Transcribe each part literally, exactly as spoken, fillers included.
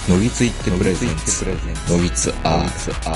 のぎついってプレゼンツのぎつアート。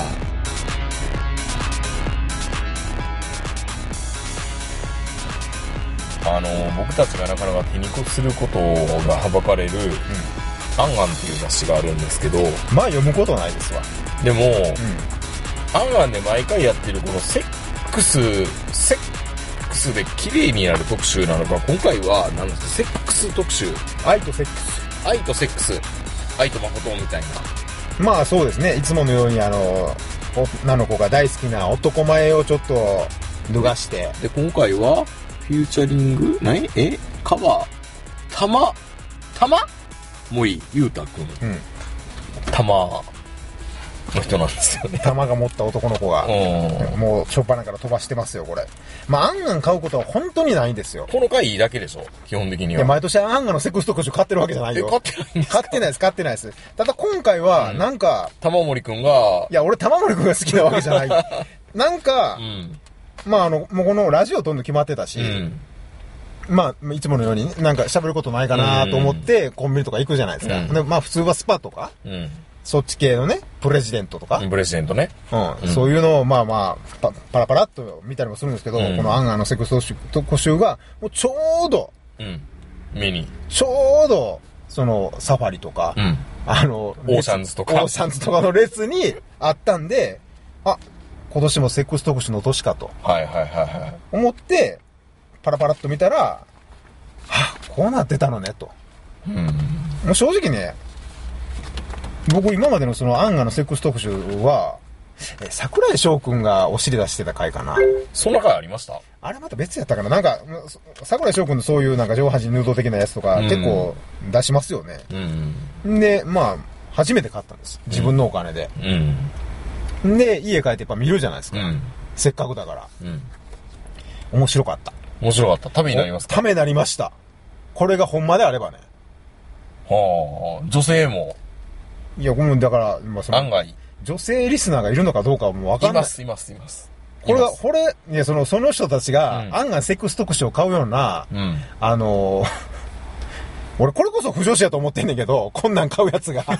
あの僕たちがなかなか手にすることがはばかれる、うん、アンアンっていう雑誌があるんですけど、 まあ読むことないですわ。 でも、うん、アンアンで毎回やってるこのセックスセックスで綺麗になる特集なのか、今回は何ですか、セックス特集、 愛とセックス愛とセックス愛と誠みたいな。 まあそうですね、いつものようにあの女の子が大好きな男前をちょっと脱がして、 で今回はフューチャリング何えカバーたまたまもういいゆうたくん、うん、たまの人なんですよね。 玉が持った男の子がもうしょっぱなから飛ばしてますよこれ。まあアンガン買うことは本当にないんですよ。 この回いいだけでしょ基本的には。 いや毎年アンガンのセックス特集買ってるわけじゃないよ。 え買ってないんですか？ 買ってないです買ってないです。ただ今回はなんか、 うん、玉森くんがいや俺玉森くんが好きなわけじゃないなんか、うんまああの、もうこのラジオ撮るの決まってたし、うん、まあ、いつものようになんか喋ることないかなと思って、コンビニとか行くじゃないですか。うん、でまあ普通はスパとか、うん、そっち系のね、プレジデントとか。 プレジデントね。 うん。うん、そういうのをまあまあ、パ, パラパラっと見たりもするんですけど、うん、このアンガンのセクス特集が、もうちょうど、 うん、目に。 ちょうど、その、サファリとか、うん、あの、 オーシャンズとか。 オーシャンズとかの列にあったんで、あ、今年もセックス特集の年かと。 はいはいはいはい。 思って、パラパラっと見たら、はぁ、こうなってたのね、と。うん。もう正直ね、僕今までのそのアンガのセックス特集は、え、桜井翔くんがお尻出してた回かな。 そんな回ありました？ あれまた別やったかな。なんか、桜井翔くんのそういうなんか上半身ヌード的なやつとか、結構出しますよね。うん。で、まあ、初めて買ったんです。自分のお金で。うん。で、家帰ってやっぱ見るじゃないですか。うん、せっかくだから。うん。面白かった。 面白かった。ためになりますか？ ためになりました。これがほんまであればね。 はあ、女性も。 いや、ごめん、だから、まあ、その案外。 女性リスナーがいるのかどうかはもうわかんない。 います、います、います。 これが、これ、いや、その、その人たちが、うん、案外セックス特集を買うような、うん、あのー、俺これこそ不女子やと思ってんねんけど、こんなん買うやつが。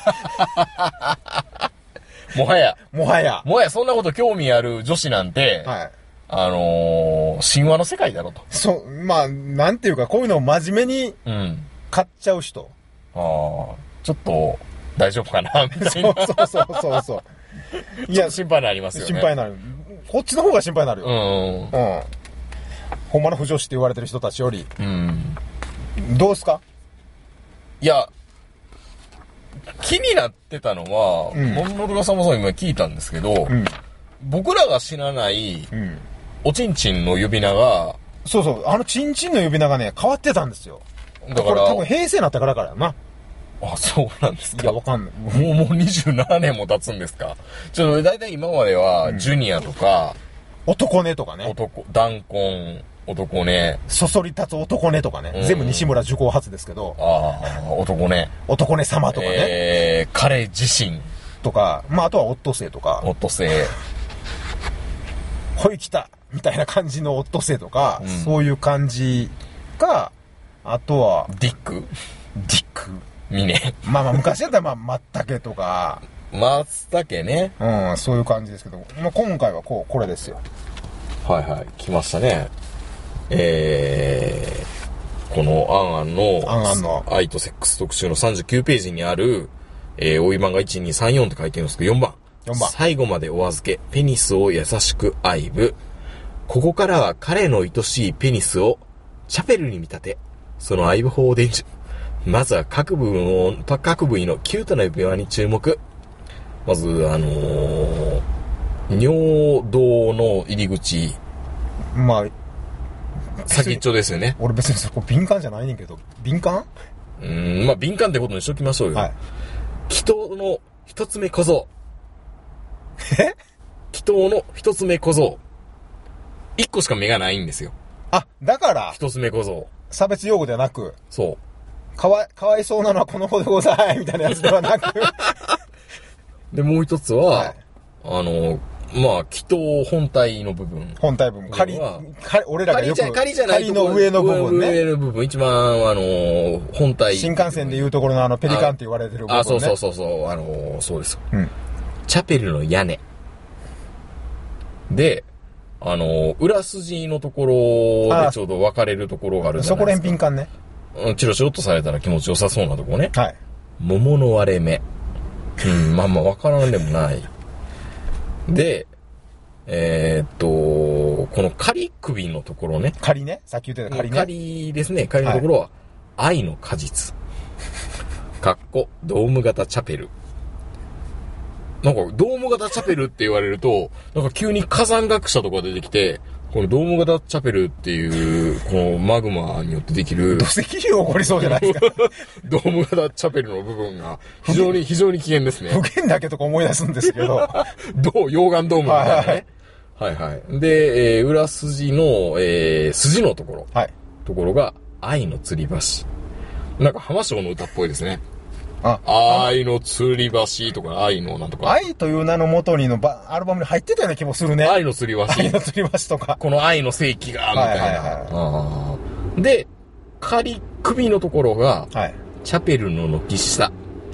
もはや。 もはや。 もはやそんなこと興味ある女子なんて、はい、あのー、神話の世界だろと。 そう、まあ、なんていうか、こういうのを真面目に買っちゃう人。 うん、ああ、ちょっと大丈夫かなみたいな。 そうそうそうそうそう。 いや、心配になりますよね。 心配になる。こっちの方が心配になるよ。うん。うん。ほんまの不女子って言われてる人たちより。うん。どうすか？ いや、気になってたのは、うん、モンノルガさんもそう今聞いたんですけど、うん、僕らが知らない、うん、おちんちんの呼び名が、 そうそう、あのちんちんの呼び名がね、変わってたんですよ。だから、これ多分平成になったからからやな。 あ、そうなんですか。 いや、わかんない。 もう、もうにじゅうななねんも経つんですか。ちょっと、だいたい今までは、ジュニアとか、 うん、男ねとかね。 男、弾痕、男ね。 そそり立つ男ねとかね。うん、全部西村受講発ですけど。 ああ、男ね。 男ね様とかね。 えー、彼自身。 とか、まあ、あとはオットセイとか。 オットセイ。 ほい来たみたいな感じのオットセイとか、うん、そういう感じか、あとは、 ディックディックミネ。 まあまあ昔だったらまあ、松茸とか。 松茸ね。 うん、そういう感じですけど、まあ、今回はこう、これですよ。 はいはい、来ましたね。えー、このアンアンの、 アンアンの愛とセックス特集のさんじゅうきゅうページにある、えー、おいまんがいちにさんよんって書いてるんですけど、よんばん。 よんばん。 最後までお預け、ペニスを優しく愛撫。ここからは彼の愛しいペニスをチャペルに見立て、その愛撫法を伝授。まずは各部分を、各部位のキュートな指輪に注目。まず、あのー、尿道の入り口。 まあ、 先っちょですよね。 俺別にそこ敏感じゃないねんけど、敏感？ うーん、まあ敏感ってことにしときましょうよ。はい。気筒の一つ目小僧。 え？ 気筒の一つ目小僧。一個しか目がないんですよ。 あ、だから。 一つ目小僧。 差別用語ではなく。 そう。 かわい、かわいそうなのはこの子でございみたいなやつではなく。 で、もう一つは、はい、あの、 まあ、気筒本体の部分。 本体部分。仮、仮、俺らがよく、 仮じゃない仮の上の部分ね。 上の部分、一番、あの、本体。 新幹線でいうところのあの、ペリカンって言われてる部分ね。 あ、そうそうそうそう、あの、そうです。 うん。 チャペルの屋根。で、あの、裏筋のところでちょうど分かれるところがあるじゃないですか。そこ連品管ね。うん、チロチロっとされたら気持ちよさそうなとこね。 はい。 桃の割れ目。うん、まあまあ分からんでもない。で、えー、っと、この仮首のところね。 仮ね。さっき言ってた仮ね。 仮ですね。仮のところは、はい、愛の果実。かっこ、ドーム型チャペル。なんか、ドーム型チャペルって言われると、なんか急に火山学者とか出てきて、このドーム型チャペルっていう、このマグマによってできる。 土石流起こりそうじゃないですか。 ドーム型チャペルの部分が、非常に、非常に危険ですね。 不険だけとか思い出すんですけど。 どう、溶岩ドームみたいなね。はいはい。で、えー、裏筋の、えー、筋のところ。 はい。ところが、愛の吊り橋。なんか浜章の歌っぽいですね。 あ、 愛の吊り橋とか、愛のなんとか。 愛という名の元にのバアルバムに入ってたような気もするね。 愛の吊り橋。 愛の吊り橋とか。 この愛の世紀が、みたいな。はいはいはい、で、仮首のところが、はい、チャペルの軒下。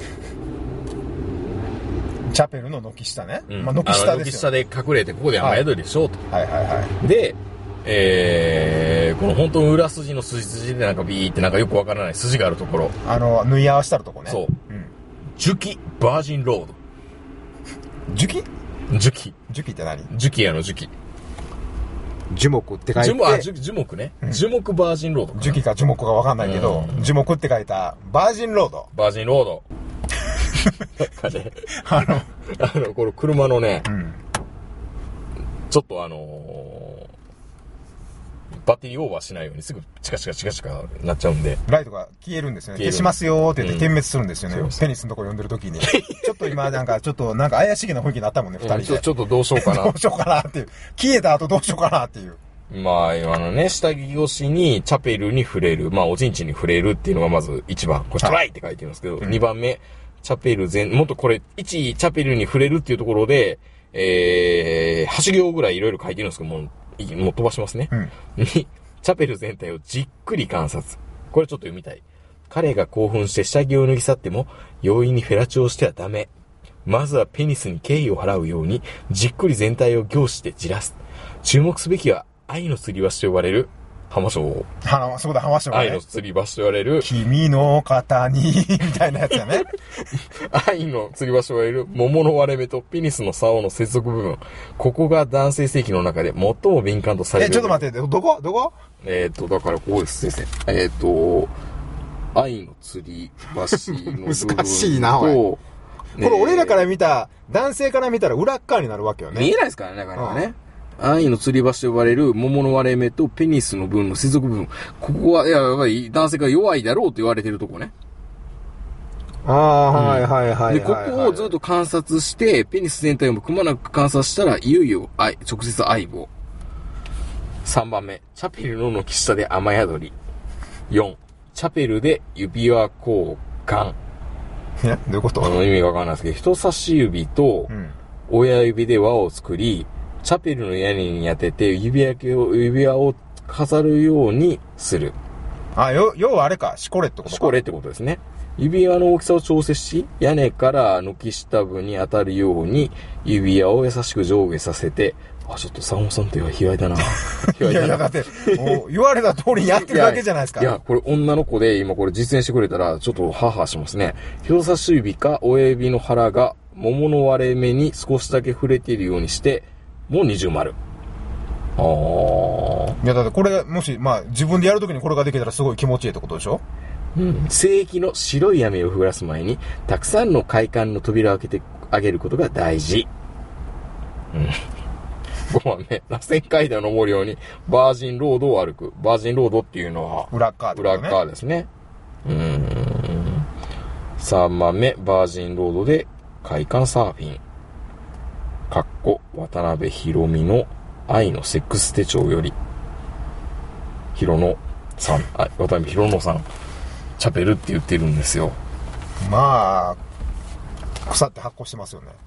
チャペルの軒下ね。 うん、 まあ、軒下ですよ。 軒下で隠れて、ここで雨宿りしようと。 はい、はいはいはい。 で、えー、この本当の裏筋の筋筋でなんかビーってなんかよくわからない筋があるところ。 あの、縫い合わせたるとこね。 そう。うん。樹木バージンロード。 樹木樹木。 樹木って何？ 樹木やの樹木。 樹木って書いて。樹木、 あ、樹木ね。うん、樹木バージンロード。 樹木か樹木かわかんないけど、樹木って書いたバージンロード。 バージンロード。なんかね、あの、あの、この車のね、うん、ちょっとあのー、バッテリーオーバーしないようにすぐチカチカチカチカなっちゃうんで。 ライトが消えるんですよね。消しますよーって言って点滅するんですよね。うん、ペニスのとこ呼んでる時に。ちょっと今なんかちょっとなんか怪しげな雰囲気になったもんね、二人で、 うんち。ちょっとどうしようかな。 どうしようかなっていう。消えた後どうしようかなっていう。 まあ、あのね、下着越しにチャペルに触れる。まあ、おちんちんに触れるっていうのがまず一番。これトライって書いてるんですけど、二、うん、番目、チャペル全、もっとこれ、いちチャペルに触れるっていうところで、えー、はち行ぐらいいろいろ書いてるんですけど、もう、もう飛ばしますね。うん、に、チャペル全体をじっくり観察。これちょっと読みたい。彼が興奮して下着を脱ぎ去っても、容易にフェラチオをしてはダメ。まずはペニスに敬意を払うように、じっくり全体を凝視でじらす。注目すべきは、愛の吊り橋と呼ばれる、浜章。 は、そうだ、浜章ね。 愛の吊り橋と言われる。 君の肩に、みたいなやつやね。 愛の吊り橋と言われる、桃の割れ目とペニスの竿の接続部分。ここが男性性器の中で最も敏感とされる。 え、ちょっと待って、どこどこえっと、だからここです、先生。えっと、愛の吊り橋の部分と、 難しいな、おい。これ俺らから見た、男性から見たら裏っ側になるわけよね。 見えないですからね、だからね。愛の吊り橋と呼ばれる桃の割れ目とペニスの部分の接続部分。ここは、いや、やっぱり男性が弱いだろうと言われてるとこね。 ああ、うん、はいはいはい。 で、ここをずっと観察して、ペニス全体をくまなく観察したら、いよいよ愛、直接愛を。さんばんめ、チャペルの軒下で雨宿り。よん、チャペルで指輪交換。 え、どういうこと？ あの意味がわかんないですけど、人差し指と親指で輪を作り、チャペルの屋根に当てて指輪を、指輪を飾るようにする。 あ、よ、要はあれか、しこれってことか。 しこれってことですね。指輪の大きさを調節し、屋根から軒下部に当たるように、指輪を優しく上下させて、あ、ちょっと坂本さんって卑猥だな。 卑猥だな。いやいや、だって、言われた通りやってるだけじゃないですか。 いや、いやこれ女の子で今これ実践してくれたら、ちょっとハーハーしますね。人差し指か親指の腹が桃の割れ目に少しだけ触れているようにして、もう二重丸。ああ。いや、だってこれ、もし、まあ、自分でやるときにこれができたらすごい気持ちいいってことでしょ？ うん。聖域の白い雨を降らす前に、たくさんの快感の扉を開けてあげることが大事。うん。ごばんめ、螺旋階段を登るように、バージンロードを歩く。バージンロードっていうのは、 裏側ですね。 裏側ですね。うーん。さんばんめ、バージンロードで快感サーフィン。かっこ、渡辺博美の愛のセックス手帳より、ひろのさん、あ、渡辺博野さん、チャペルって言ってるんですよ。 まあ、腐って発酵してますよね。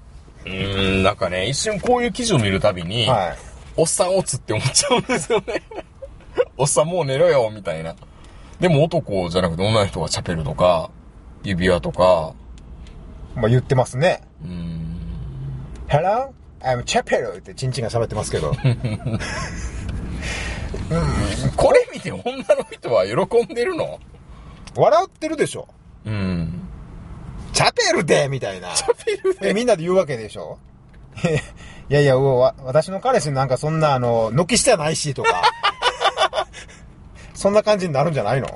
うーん、なんかね、一瞬こういう記事を見るたびに、 はい。 おっさんオツって思っちゃうんですよね。おっさんもう寝ろよ、みたいな。でも男じゃなくて女の人がチャペルとか、指輪とか。 まあ言ってますね。 うーん。 Hello? I'm Chapel ってチンチンが喋ってますけど。 これ見て女の人は喜んでるの？ 笑ってるでしょ。 うん。 チャペルでみたいな。 チャペルでえみんなで言うわけでしょ。いやいや、わ私の彼氏なんかそんなあの、軒下ないしとか。そんな感じになるんじゃないの？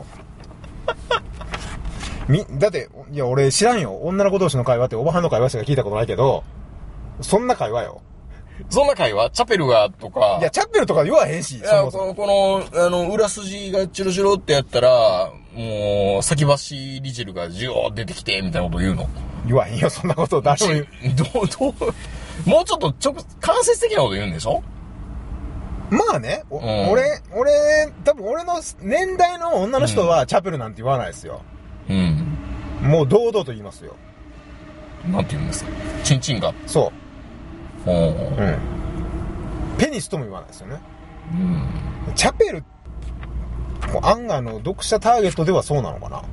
み、だって、いや俺知らんよ。女の子同士の会話っておばはんの会話しか聞いたことないけど、そんな会話よ。 そんな会話チャペルがとか。 いや、チャペルとか言わへんし。 いや、そもそもこの、この、あの、裏筋がチュルチュルってやったら、もう、先走り汁がジュー出てきて、みたいなこと言うの？ 言わへんよ、そんなこと誰も言う。 どう、どう、もうちょっと直、間接的なこと言うんでしょ？ まあね、おうん、 俺、俺、多分俺の年代の女の人はチャペルなんて言わないですよ。 うん。 もう堂々と言いますよ。 なんて言うんですか？チンチンが。 そう。 うん。 うん。ペニスとも言わないですよね。 うん。 チャペル、もう案外の読者ターゲットではそうなのかな。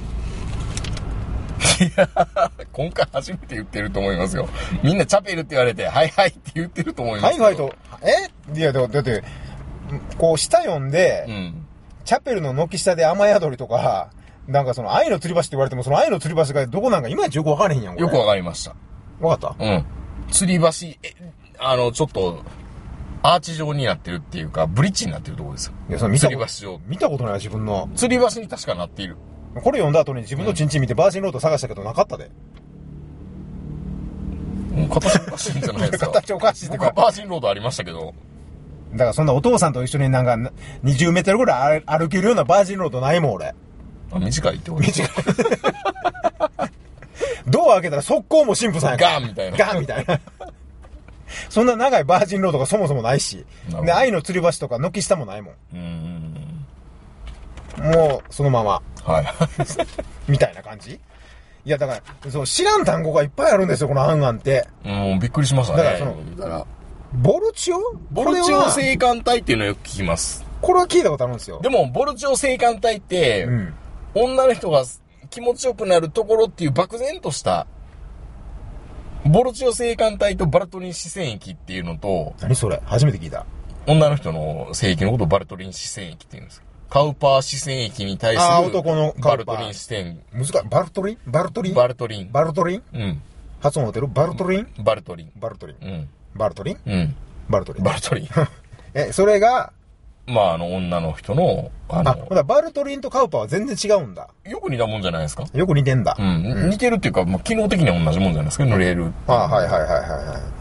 いや、今回初めて言ってると思いますよ。みんなチャペルって言われて、はいはいって言ってると思いますよ。 はいはいと、えいや、だって、こう、下読んで、 うん。 チャペルの軒下で雨宿りとか、なんかその愛の吊り橋って言われても、その愛の吊り橋がどこなんかいまいちよくわからへんやん、これ。 よくわかりました。 わかった？ うん。吊り橋、え、あの、ちょっと、アーチ状になってるっていうか、ブリッジになってるところですよ。 いや、その見た吊りこと橋状。 見たことない自分の。 吊り橋に確かなっている。 これ読んだ後に自分のチンチン見てバージンロード探したけどなかったで。 うん、形おかしいんじゃないですか。 形おかしいって僕はバージンロードありましたけど。 だからそんなお父さんと一緒になんかにじゅうメートルぐらい歩けるようなバージンロードないもん俺。 あ、短いってこと？ 短い。ドア開けたら速攻も神父さんやから。 ガンみたいな。 ガンみたいな。そんな長いバージンロードがそもそもないし。で、愛の吊り橋とか軒下もないもん。 うーん。 もう、そのまま。 はい。 みたいな感じ？いや、だから、そう、知らん単語がいっぱいあるんですよ、このアンアンって。 もうびっくりしましたね。 だからそのだからボルチオボルチオ性感帯っていうのをよく聞きます。 これは聞いたことあるんですよ。 でも、ボルチオ性感帯って、 うん、 女の人が気持ちよくなるところっていう漠然とした、ボルチオ性感帯とバルトリン視線域っていうのと、 何それ初めて聞いた。 女の人の性域のことをバルトリン視線域って言うんです。カウパー視線域に対する、 あ、男のバルトリン視線。 難しい。バルトリンバルトリンバルトリン。 バルトリンうん。 発音合ってるバルトリンバルトリン。 バルトリン。 うん。 バルトリンうん。 バルトリン。 バルトリン。 え、それが、 まあ、あの、女の人の、あの、 あ、ほら、バルトリンとカウパーは全然違うんだ。 よく似たもんじゃないですか。 よく似てんだ。 うん。うん、似てるっていうか、まあ、機能的には同じもんじゃないですか、乗れる。 ああ、はいはいはいはいはい。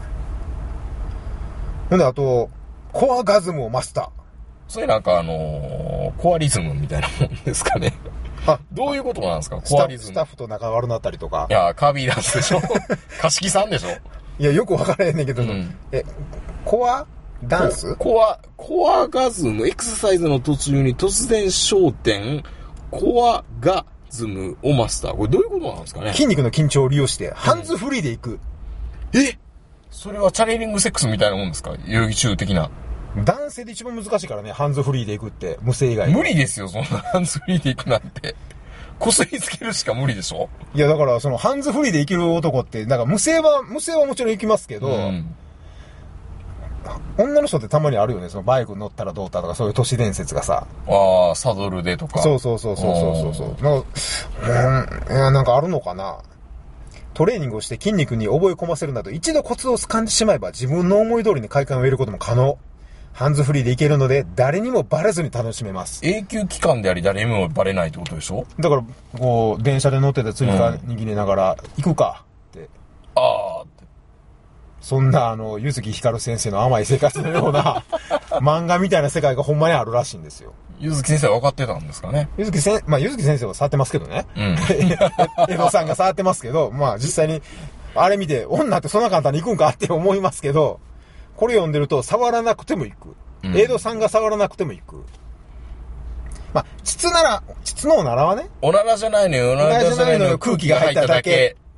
ほんで、あと、コアガズムをマスター。 それなんかあのー、コアリズムみたいなもんですかね。 あ、 どういうことなんですか、 コアリズム。 コアリズム。 スタッフと仲悪なったりとか。 いや、カービーダンスでしょ。貸し木さんでしょ。 いや、よくわからへんねんけど、 うん、 え、コアダンスコア、コアガズム、エクササイズの途中に突然焦点、コアガズムをマスター。これどういうことなんですかね。 筋肉の緊張を利用して、ハンズフリーでいく。 うん、えそれはチャネリングセックスみたいなもんですか、遊戯中的な。 男性で一番難しいからね、ハンズフリーでいくって、無声以外。 無理ですよ、そんなハンズフリーでいくなんて。こすりつけるしか無理でしょ。 いや、だから、その、ハンズフリーで生きる男って、なんか無声は、無声はもちろん行きますけど、うん、女の人ってたまにあるよね、そのバイク乗ったらどうだとか、そういう都市伝説がさ。 ああ、サドルでとか。 そうそうそうそうそうそう。なんか、うん、いや、なんかあるのかな。トレーニングをして筋肉に覚え込ませるなど、一度コツを掴んでしまえば自分の思い通りに快感を得ることも可能。ハンズフリーでいけるので、誰にもバレずに楽しめます。 永久期間であり、誰にもバレないってことでしょ。 だから、こう、電車で乗ってて釣りか握りながら、行くかって。 ああって。 そんな、あの、ゆずきひかる先生の甘い生活のような、漫画みたいな世界がほんまにあるらしいんですよ。 ゆずき先生は分かってたんですかね。 ゆずき先生、まあ、ゆずき先生は触ってますけどね。 うん。 江戸さんが触ってますけど、まあ、実際に、あれ見て、女ってそんな簡単に行くんかって思いますけど、これ読んでると、触らなくても行く。エイドさんが触らなくても行く。まあ、膣なら、膣のおならはね。 おならじゃないのよ、おならじゃないのよ、空気が入っただけ。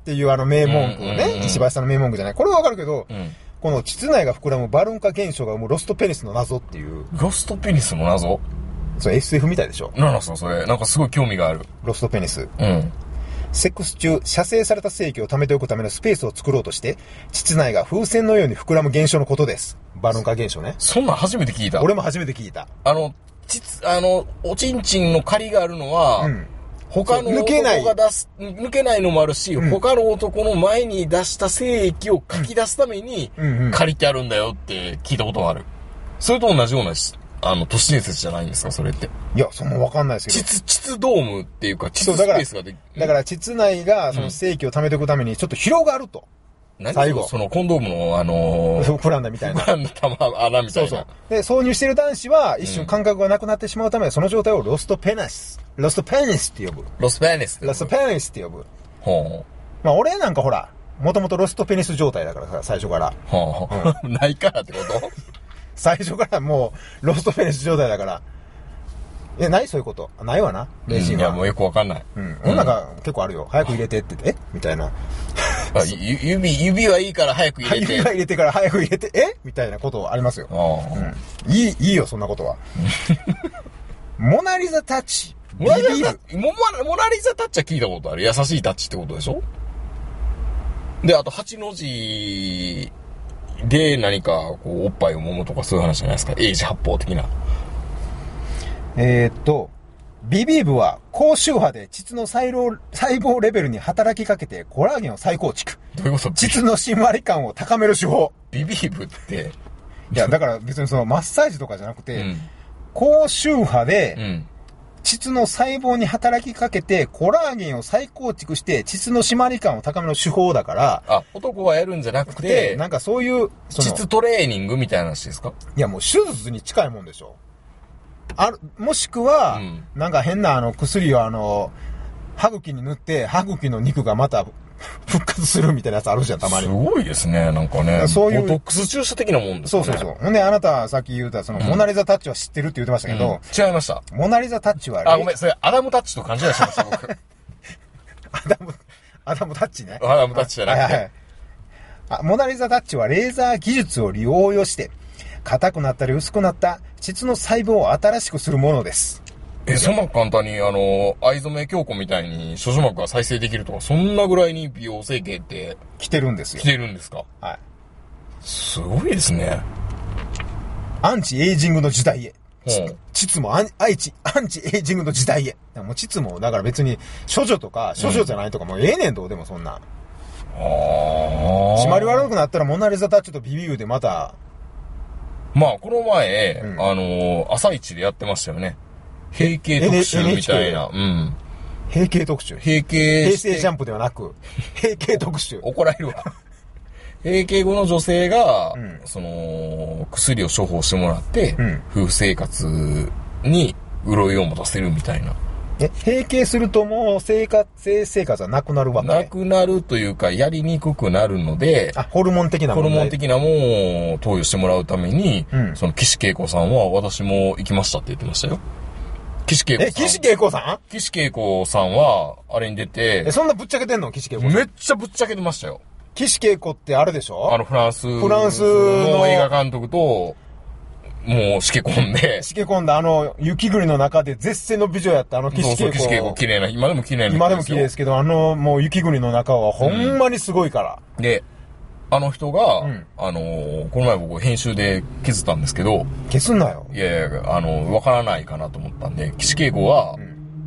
っていうあの名文句をね、 うんうんうん、 石橋さんの名文句じゃない。これはわかるけど、 うん、 この膣内が膨らむバルーン化現象が生むロストペニスの謎っていう。 ロストペニスの謎？ それ エスエフ みたいでしょ。 なんなんすかそれ。なんかすごい興味がある。 ロストペニス。 うん。 セックス中、射精された精液を溜めておくためのスペースを作ろうとして、膣内が風船のように膨らむ現象のことです。バルーン化現象ね。 そんなん初めて聞いた。 俺も初めて聞いた。 あの、膣、あの、おちんちんの仮があるのは、うん、他の男が出す、抜けないのもあるし、うん、他の男の前に出した精液をかき出すために、借りてあるんだよって聞いたことがある。それと同じような、あの、都市伝説じゃないんですか、それって。 いや、そんなわかんないですけど。 膣、膣ドームっていうか、膣スペースができだから、膣内が、その精液を溜めておくために、ちょっと広がると。 うん、最後。そのコンドームの、あのー、 膨らんだみたいな。 膨らんだ玉、穴みたいな。そうそう。 で、挿入してる男子は、一瞬感覚がなくなってしまうため、その状態をロストペニス。ロストペニスって呼ぶ。 ロストペニスロストペニスって呼ぶ。 ほう。 まあ、俺なんかほら、もともとロストペニス状態だからさ、最初から。 ほう。うん、ないからってこと最初からもう、ロストペニス状態だから。え、ないそういうこと。ないわな。 名人は。いや、もうよくわかんない。 うん。うん、なんか結構あるよ。早く入れてって言って、えみたいな。 あ指、指はいいから早く入れて。 指は入れてから早く入れて、えみたいなことありますよ。うん。いい、いいよ、そんなことは。モナリザタッチ。 モナリザ、モナリザタッチは聞いたことある。優しいタッチってことでしょ？で、あと、八の字で何か、こう、おっぱいを揉むとかそういう話じゃないですか。英字八方的な。 えー、っと、ビビーブは高周波で膣の細胞、細胞レベルに働きかけてコラーゲンを再構築。 どういうこと？ 膣のしんわり感を高める手法。 ビビーブって。 いや、だから別にそのマッサージとかじゃなくて、うん、高周波で、うん膣の細胞に働きかけて、コラーゲンを再構築して、膣の締まり感を高める手法だから。 あ、男がやるんじゃなくて、 なんかそういう、 膣トレーニングみたいな話ですか？ いや、もう手術に近いもんでしょ。ある、もしくは、うん、なんか変なあの薬をあの、歯茎に塗って、歯茎の肉がまた復活するみたいなやつあるじゃん、たまに。 すごいですね、なんかね。そういう。ボトックス注射的なもんですね。 そうそうそう。ほんで、あなたさっき言うた、その、うん、モナリザタッチは知ってるって言ってましたけど、うん、 違いました。 モナリザタッチは、 あ、ごめん、それ、アダムタッチと勘違いしました、僕。 アダム、アダムタッチね。 アダムタッチじゃなくて。はいはいはい。 あ、モナリザタッチはレーザー技術を利用して、硬くなったり薄くなった膣の細胞を新しくするものです。 え、そんな簡単に、あの、藍染め強固みたいに、諸女膜が再生できるとか、そんなぐらいに美容整形って、 来てるんですよ。 来てるんですか？ はい。 すごいですね。 アンチエイジングの時代へ。膣もアン、アイチ、アンチエイジングの時代へ。もう膣も、だから別に、処女とか、処女じゃないとか、うん、もうええねんどうでもそんな。ああ。締まり悪くなったら、モナリザタッチとビビューでまた。 まあ、この前、うん、あの、朝一でやってましたよね。閉経特集みたいな。うん。 閉経特集。 閉経。 平成ジャンプではなく、閉経特集。 怒られるわ。閉経後の女性が、うん、その、薬を処方してもらって、うん、夫婦生活に潤いを持たせるみたいな。 え、閉経するともう生活、性生活はなくなるわけ？ なくなるというか、やりにくくなるので、 あ、ホルモン的なもの。 ホルモン的なものを投与してもらうために、うん、その岸恵子さんは私も行きましたって言ってましたよ。岸恵子さん。 え、岸恵子さん？ 岸恵子さんは、あれに出て。 え、そんなぶっちゃけてんの？岸恵子さん。 めっちゃぶっちゃけてましたよ。 岸恵子ってあれでしょ？ あの、フランス。 フランスの映画監督と、もう、しけ込んで。 しけ込んだ、あの、雪国の中で絶世の美女やった、あの岸恵子。 そうそう、岸恵子綺麗な、今でも綺麗な。 今でも綺麗ですけど、あの、もう雪国の中はほんまにすごいから。 うん、で、あの人が、うん、あのー、この前僕編集で削ったんですけど。 消すんなよ。 いやいや、あの、わからないかなと思ったんで、岸恵子は、うん、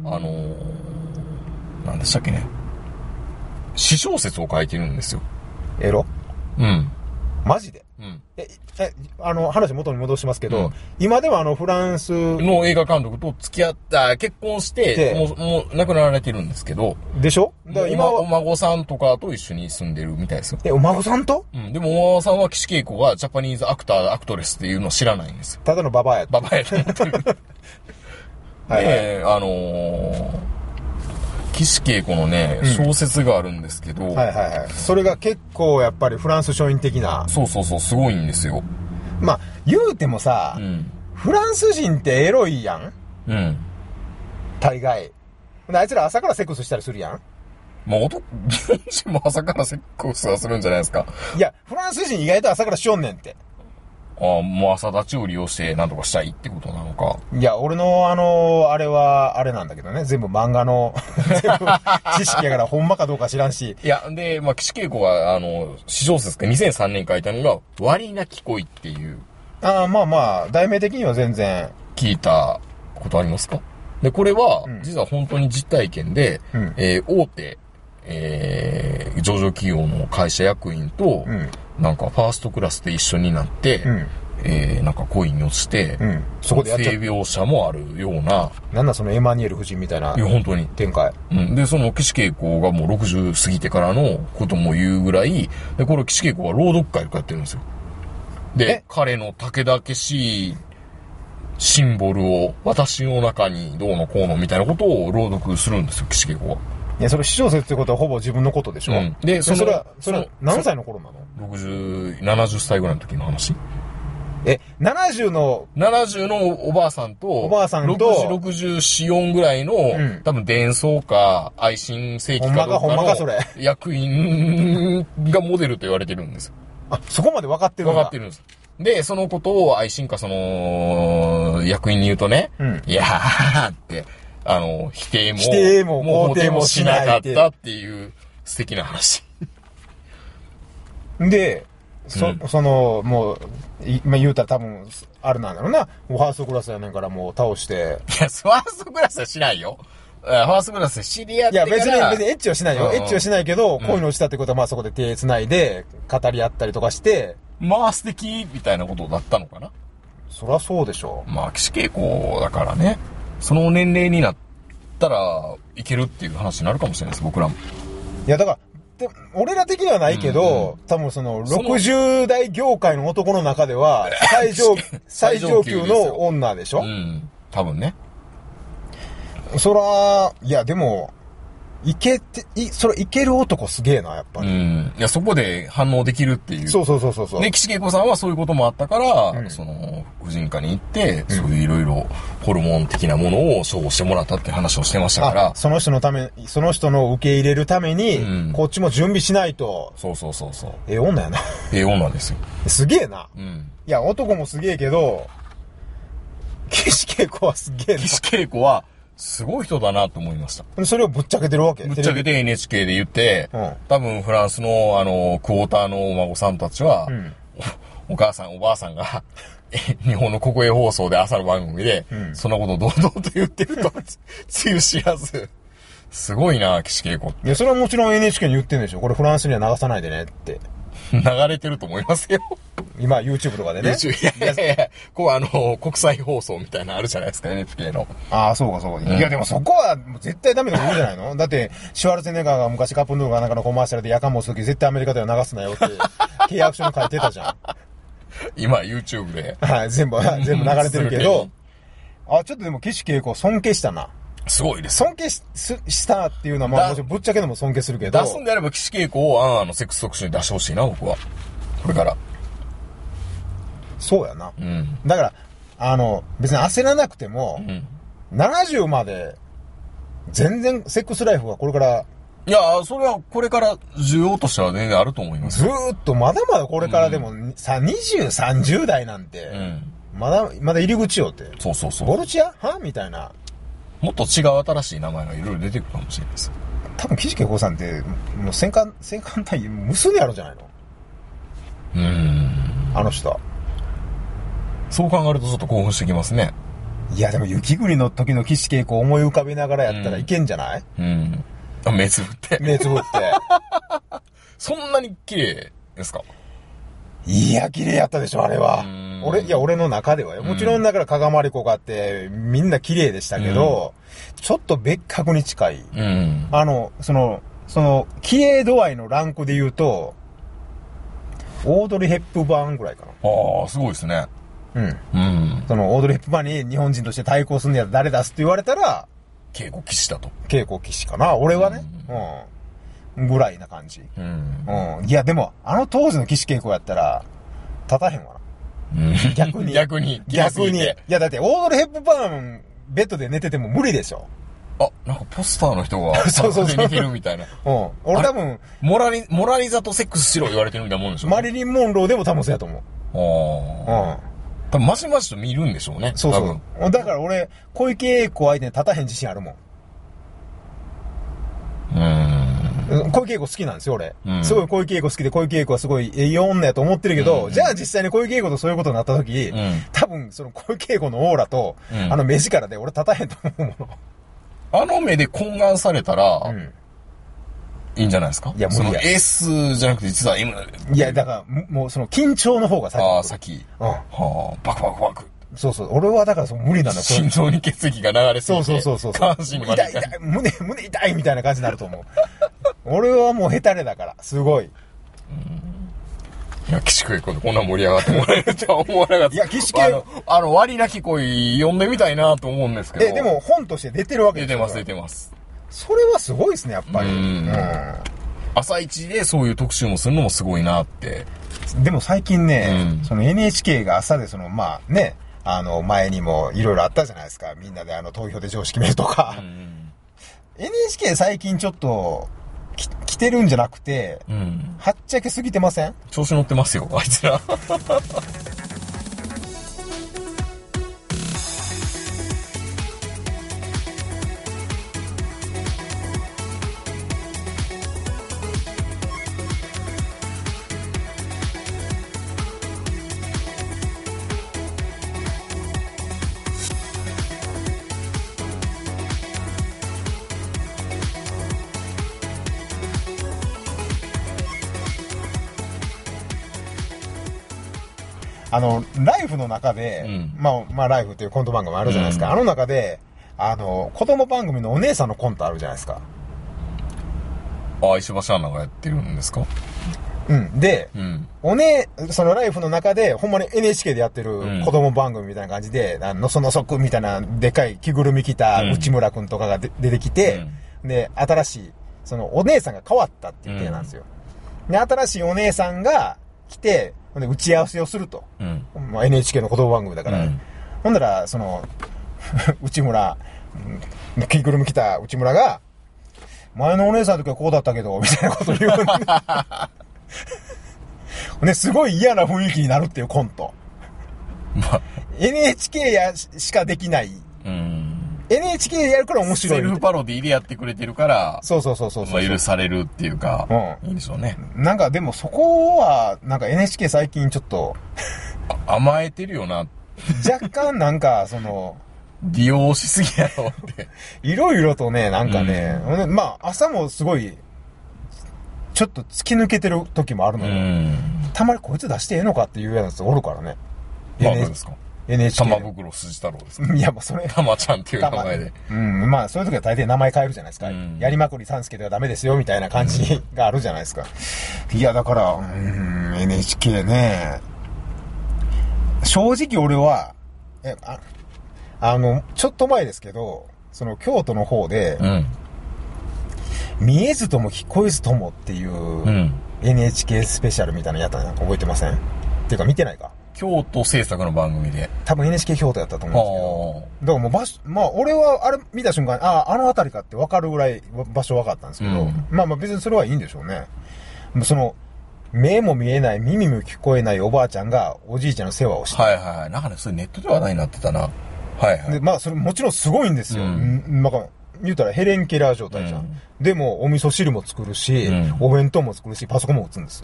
あのー、なんでしたっけね。詩小説を書いてるんですよ。 エロ？ うん。 マジで？ うん。 え、え、あの、話元に戻しますけど、うん、今ではあの、フランスの映画監督と付き合った、結婚して、もう、もう亡くなられてるんですけど。 でしょ？だから今はお孫さんとかと一緒に住んでるみたいですよ。 え、お孫さんと？ うん。でもお孫さんは岸恵子がジャパニーズアクター、アクトレスっていうのを知らないんですよ。 ただのババアや。 ババアやと思ってる。はい、はい。で、あのー、岸恵子のね、小説があるんですけど、うん。 はいはいはい。それが結構やっぱりフランス書院的な。 そうそうそう、すごいんですよ。 まあ、言うてもさ、うん、フランス人ってエロいやん。 うん。 大概。あいつら朝からセックスしたりするやん。 まあ、男、日本人も朝からセックスはするんじゃないですか。 いや、フランス人意外と朝からしよんねんって。 ああ、もう朝立ちを利用して何とかしたいってことなのか。 いや、俺のあの、あれは、あれなんだけどね。全部漫画の、全部知識やからほんまかどうか知らんし。 いや、で、まあ、岸恵子が、あの、史小説かにせんさんねん書いたのが、割なき恋っていう。 ああ、まあまあ、題名的には全然。 聞いたことありますか？で、これは、 うん、 実は本当に実体験で、うん、えー、大手、えー、上場企業の会社役員と、うん、なんかファーストクラスで一緒になって、うん、えー、なんか恋に落ちて、うん、そこでやっちゃ性描写もあるような。 なんだそのエマニュエル夫人みたいな。いや、 本当に。 展開。 うん。で、その岸恵子がもうろくじゅう過ぎてからのことも言うぐらい、で、これ岸恵子は朗読会とかやってるんですよ。で、彼の武田家しいシンボルを私の中にどうのこうのみたいなことを朗読するんですよ、岸恵子は。 いや、それ史小説ってことはほぼ自分のことでしょ。うん。で、それは、それは何歳の頃なの？ ろくじゅう、ななじゅっさいぐらいの時の話。 え、ななじゅうの、 ななじゅうのおばあさんと、 おばあさんと、 ろくじゅう、ろくじゅうよん、よんぐらいの、うん、多分伝送か、愛心正規かどうかの、 ほんまかほんまかそれ。 役員がモデルと言われてるんですよ。 あ、そこまで分かってるんだ。 分かってるんです。で、そのことを愛心かその、役員に言うとね、うん、いやーって、あの、否定も、 否定も肯定もしなかったっていう素敵な話。 で、そ、うん、その、もう、まあ、言うたら多分、あれなんだろうな。ファーストクラスやねんからもう倒して。いや、ファーストクラスはしないよ。ファーストクラスで知り合ってから。 いや、別に、別にエッチはしないよ。うん、エッチはしないけど、恋に落ちたってことはまあそこで手繋いで、語り合ったりとかして。 まあ素敵みたいなことだったのかな。 そりゃそうでしょう。 まあ、岸恵子だからね。その年齢になったらいけるっていう話になるかもしれないです、僕らも。 いや、だから、で俺ら的にはないけど、うんうん、多分そのろくじゅう代業界の男の中では最上最上級の女でしょ。 うん、多分ね。 そら、いやでもいけていそれいける男すげえなやっぱり。 うん。いやそこで反応できるっていう。 そうそうそうそうそう。 で岸恵子さんはそういうこともあったから、うん、その婦人科に行って、うん、そういういろいろホルモン的なものを処方してもらったって話をしてましたから。 その人のためその人の受け入れるために、うん、こっちも準備しないと。 そうそうそうそう。 ええ女やな。 ええ女ですよ。 すげえな。 うん。 いや男もすげえけど、岸恵子はすげえな。 岸恵子は。すごい人だなと思いました。 それをぶっちゃけてるわけ？ ぶっちゃけて エヌエイチケー で言って、うん、多分フランスのあの、クォーターのお孫さんたちは、うん、お, お母さん、おばあさんが、日本の国営放送で朝の番組で、うん、そんなことを堂々と言ってるとは、つゆ知らず。すごいな、岸恵子。 いや、それはもちろん エヌエイチケー に言ってるんでしょ。これフランスには流さないでねって。 流れてると思いますよ。 今 YouTube とかでね。 YouTube、いやいやいや、こうあの、国際放送みたいなのあるじゃないですか、エヌエイチケー の。 ああ、そうかそうか。うん、いやでもそこは絶対ダメなことじゃないの？だって、シュワルツェネッガーが昔カップヌードルかなんかのコマーシャルで夜間もするとき絶対アメリカでは流すなよって契約書に書いてたじゃん。 今 YouTube で。 はい、全部、全部流れてるけど、あ、ちょっとでも岸恵子尊敬したな。 すごいです。 尊敬し、したっていうのは、まあ、もちろんぶっちゃけでも尊敬するけど。 出すんであれば、岸恵子を、ああの、セックス特集に出してほしいな、僕は。これから。 そうやな。 うん。 だから、あの、別に焦らなくても、うん、ななじゅうまで、全然、セックスライフはこれから、 いや、それはこれから需要としては全然あると思います。 ずーっと、まだまだこれからでも、うん、さ、にじゅう、さんじゅう代なんて、うん、まだ、まだ入り口よって。 そうそうそう。 ボルチアはみたいな。 もっと違う新しい名前がいろいろ出てくるかもしれないです。 多分、岸恵子さんって、もう戦艦、戦艦隊無数にあるんじゃないの？ うーん。 あの人。 そう考えるとちょっと興奮してきますね。 いや、でも雪国の時の岸恵子を思い浮かべながらやったらいけんじゃない？ うん。うんあ、目つぶって。 目つぶって。 そんなに綺麗ですか？ いや、綺麗やったでしょ、あれは。俺、いや、俺の中ではよ。もちろんだから、加賀まりこがあって、みんな綺麗でしたけど、うん、ちょっと別格に近い。 うん、 あの、その、その、綺麗度合いのランクで言うと、オードリー・ヘップバーンぐらいかな。 ああ、すごいですね。 うん。 うん。 その、オードリー・ヘップバーンに日本人として対抗するんやったら誰出すって言われたら、 稽古騎士だと。 稽古騎士かな。俺はね。うん。うん、ぐらいな感じ。 うん。 うん。いや、でも、あの当時の岸恵子やったら、立たへんわな。 うん、 逆に。 逆に。 逆に。いや、だって、オードリー・ヘップバーン、ベッドで寝てても無理でしょ。 あ、なんかポスターの人が、 そうそうそう似てるみたいな。 うん。俺多分、 モラリ、モラリザとセックスしろ言われてるみたいなもんでしょ。 マリリン・モンローでも多分そうやと思う。 ああ。うん。多分まじまじと見るんでしょうね。 そうそう。だから俺、小池栄子相手に立たへん自信あるもん。 うーん。 小池栄子好きなんですよ、俺。 うん、 すごい小池栄子好きで、小池栄子はすごいいい女やと思ってるけど、うん、じゃあ実際に小池栄子とそういうことになった時、うん、多分その小池栄子のオーラと、うん、あの目力で俺立たへんと思うもの。 あの目で懇願されたら、うん、いいんじゃないですか？ いや、もうその S じゃなくて実は M。 いや、だから、もうその緊張の方が先。 ああ、先。うん。はあ、バクバクバク。 そうそう。俺はだからそう無理なんだ。 心臓に血液が流れすぎて。 そうそうそうそう。 下半身にまで痛い痛い、胸、胸痛いみたいな感じになると思う。俺はもうヘタレだから、すごい。うん。 いや、岸君こんな盛り上がってもらえるとは思わなかった。 いや、岸君。 あの、あの、割りなき恋読んでみたいなと思うんですけど。 え、でも本として出てるわけですよ。出てます、出てます。 それはすごいですね、やっぱり。うん。うん朝一でそういう特集もするのもすごいなって。 でも最近ね、うん、その エヌエイチケー が朝でその、まあね、あの、前にもいろいろあったじゃないですか。みんなであの、投票で常識決めるとか。うん、エヌエイチケー 最近ちょっと、き、来てるんじゃなくて、うん、はっちゃけすぎてません？ 調子乗ってますよ、あいつら。 あの、ライフの中で、うん、まあ、まあ、ライフっていうコント番組あるじゃないですか。うん、あの中で、あの、子供番組のお姉さんのコントあるじゃないですか。 ああ、石橋アナがやってるんですか？ うん。で、うん、おね、そのライフの中で、ほんまに エヌエイチケー でやってる子供番組みたいな感じで、あの、のそのそくみたいなでかい着ぐるみ着た内村くんとかがで、うん、出てきて、うん、で、新しい、そのお姉さんが変わったっていう体なんですよ。うん、で、新しいお姉さんが来て、で打ち合わせをすると。うん、まあ、エヌエイチケー の子供番組だから。うん、ほんだら、その、内村、着ぐるみ着た内村が、前のお姉さんの時はこうだったけど、みたいなこと言うんで。ね、すごい嫌な雰囲気になるっていうコント。まあ、エヌエイチケー やしかできない。うん、エヌエイチケー でやるから面白い。 セルフパロディでやってくれてるから、 そうそうそうそうそう。 まあ、許されるっていうか、うん、いいんでしょうね。 なんかでもそこは、なんか エヌエイチケー 最近ちょっと、 甘えてるよな。 若干なんか、その、 利用しすぎやろって。 いろいろとね、なんかね、うん、まあ朝もすごい、ちょっと突き抜けてる時もあるのよ。うん、たまにこいつ出してええのかっていうやつおるからね。 まあ何ですか？エヌエイチケー。玉袋筋太郎ですか？ いや、もうそれ。 玉ちゃんっていう名前で。 うん、まあそういう時は大抵名前変えるじゃないですか。うん、やりまくりさんすけではダメですよ、みたいな感じがあるじゃないですか。うん、いや、だから、うん、エヌエイチケー ね。正直俺は、え、あ、あの、ちょっと前ですけど、その京都の方で、うん、見えずとも聞こえずともっていう、うん、エヌエイチケー スペシャルみたいなのやったの覚えてません？っていうか見てないか？ 京都制作の番組で。 多分 エヌエイチケー 京都やったと思うんですけど。だからもう場所、まあ俺はあれ見た瞬間、ああ、あの辺りかって分かるぐらい場所分かったんですけど、うん、まあまあ別にそれはいいんでしょうね。その、目も見えない、耳も聞こえないおばあちゃんがおじいちゃんの世話をして。 はいはい。なんかね、それネットで話題になってたな。はいはい。 で、まあそれもちろんすごいんですよ。うん、なんか、言うたらヘレンケラー状態じゃん。うん、でもお味噌汁も作るし、うん、お弁当も作るし、パソコンも打つんです。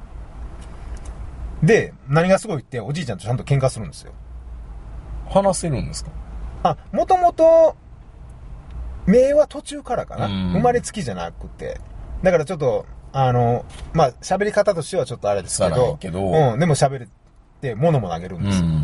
で、何がすごいっておじいちゃんとちゃんと喧嘩するんですよ。 話せるんですか？ あ、もともと、目は途中からかな。うん、生まれつきじゃなくて。だからちょっと、あの、まあ、喋り方としてはちょっとあれですけど、 けどうん、でも喋れて、物も投げるんですよ。うん、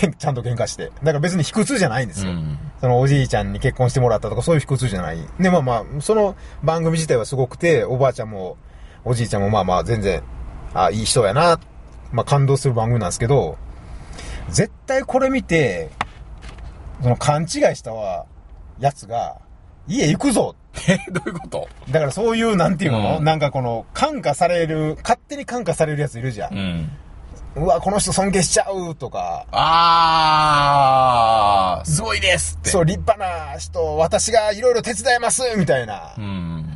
ちゃんと喧嘩して。だから別に卑屈じゃないんですよ。うん、そのおじいちゃんに結婚してもらったとか、そういう卑屈じゃない。で、まあまあ、その番組自体はすごくて、おばあちゃんも、おじいちゃんもまあまあ、全然、あ、いい人やな、まあ感動する番組なんですけど、絶対これ見て、その勘違いしたわ、やつが、家行くぞえ、どういうこと？ だからそういう、なんていうの、うん、なんかこの、感化される、勝手に感化されるやついるじゃん。うん、 うわ、この人尊敬しちゃうとか。 あー、すごいですって。 そう、立派な人、私がいろいろ手伝いますみたいな。うん。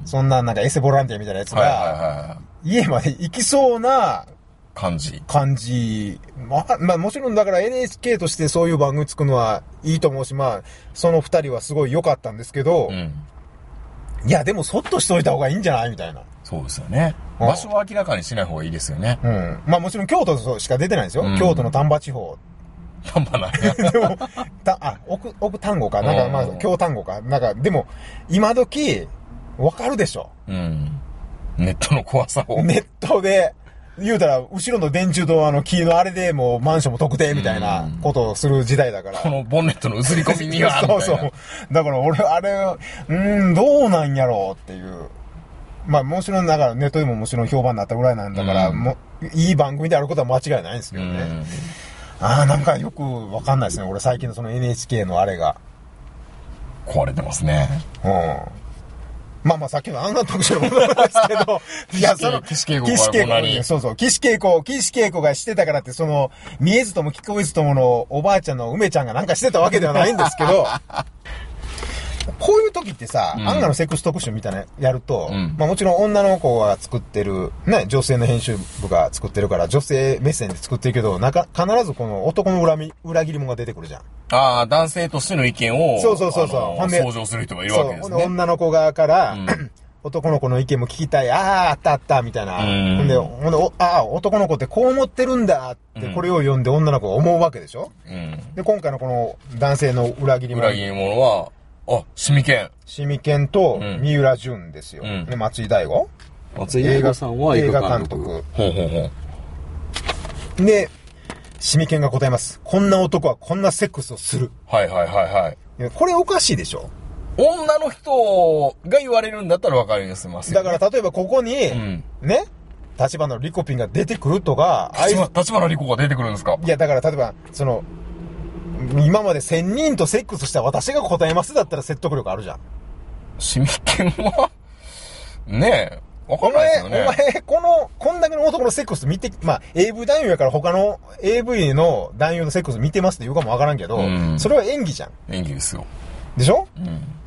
そんななんかエセボランティアみたいなやつが、はいはいはい、家まで行きそうな、 感じ。 感じ。まあ、まあもちろんだから エヌエイチケー としてそういう番組作るのはいいと思うし、まあ、その二人はすごい良かったんですけど、うん、いや、でもそっとしといた方がいいんじゃないみたいな。 そうですよね。場所は明らかにしない方がいいですよね。 うん。まあもちろん京都しか出てないんですよ。うん、京都の丹波地方。 丹波なんや。 でも、た、あ、奥、奥単語か。なんかまあ、京単語か。なんか、でも、今時、わかるでしょ。うん。 ネットの怖さを。 ネットで、言うたら、後ろの電柱とあの木のあれでもうマンションも特定みたいなことをする時代だから。 このボンネットの映り込みには。 そうそう。だから俺、あれ、うーん、どうなんやろうっていう。まあもちろんだからネットでももちろん評判になったぐらいなんだから、うん、もいい番組であることは間違いないんですけどね。うん、ああ、なんかよくわかんないですね。俺最近のその エヌエイチケー のあれが。 壊れてますね。うん。 まあまあさっきのあんな特集のものなんですけど、いや、その、 岸恵子が隣そうそう、岸恵子、岸恵子がしてたからって、その、見えずとも聞こえずとものおばあちゃんの梅ちゃんがなんかしてたわけではないんですけど、こういう時ってさ、うん、アンガのセックス特集みたいなやると、うん、まあもちろん女の子が作ってる、ね、女性の編集部が作ってるから、女性目線で作ってるけど、なんか、必ずこの男の裏み、裏切り者が出てくるじゃん。 ああ、男性としての意見を、 そうそうそうそう。 ほんで、相乗する人がいるわけですね。 そう、女の子側から、うん、男の子の意見も聞きたい、ああ、あったあった、みたいな。ほんで、ほんで、ああ、男の子ってこう思ってるんだって、これを読んで女の子が思うわけでしょ、うん、で、今回のこの男性の裏切り者。 裏切り者は、あ、シミケン。 シミケンと、三浦淳ですよ。うん、で、松井大悟。 松井大悟さんは映画監督。ほうほうほう。で、シミケンが答えます。こんな男はこんなセックスをする。 はいはいはいはい。 いやこれおかしいでしょ。 女の人が言われるんだったらわかりますよ、ね。 だから例えばここに、うん、ね、立花リコピンが出てくるとか、 立花リコが出てくるんですか？ いや、だから例えば、その、今まで千人とセックスした私が答えますだったら説得力あるじゃん。 シミケンはねえ、わかんないですよね。 お前、お前、この、こんだけの男のセックス見て、まあ、エーブイ 男優やから他の エーブイ の男優のセックス見てますって言うかもわからんけど、うん、それは演技じゃん。 演技ですよ。 でしょ？うん。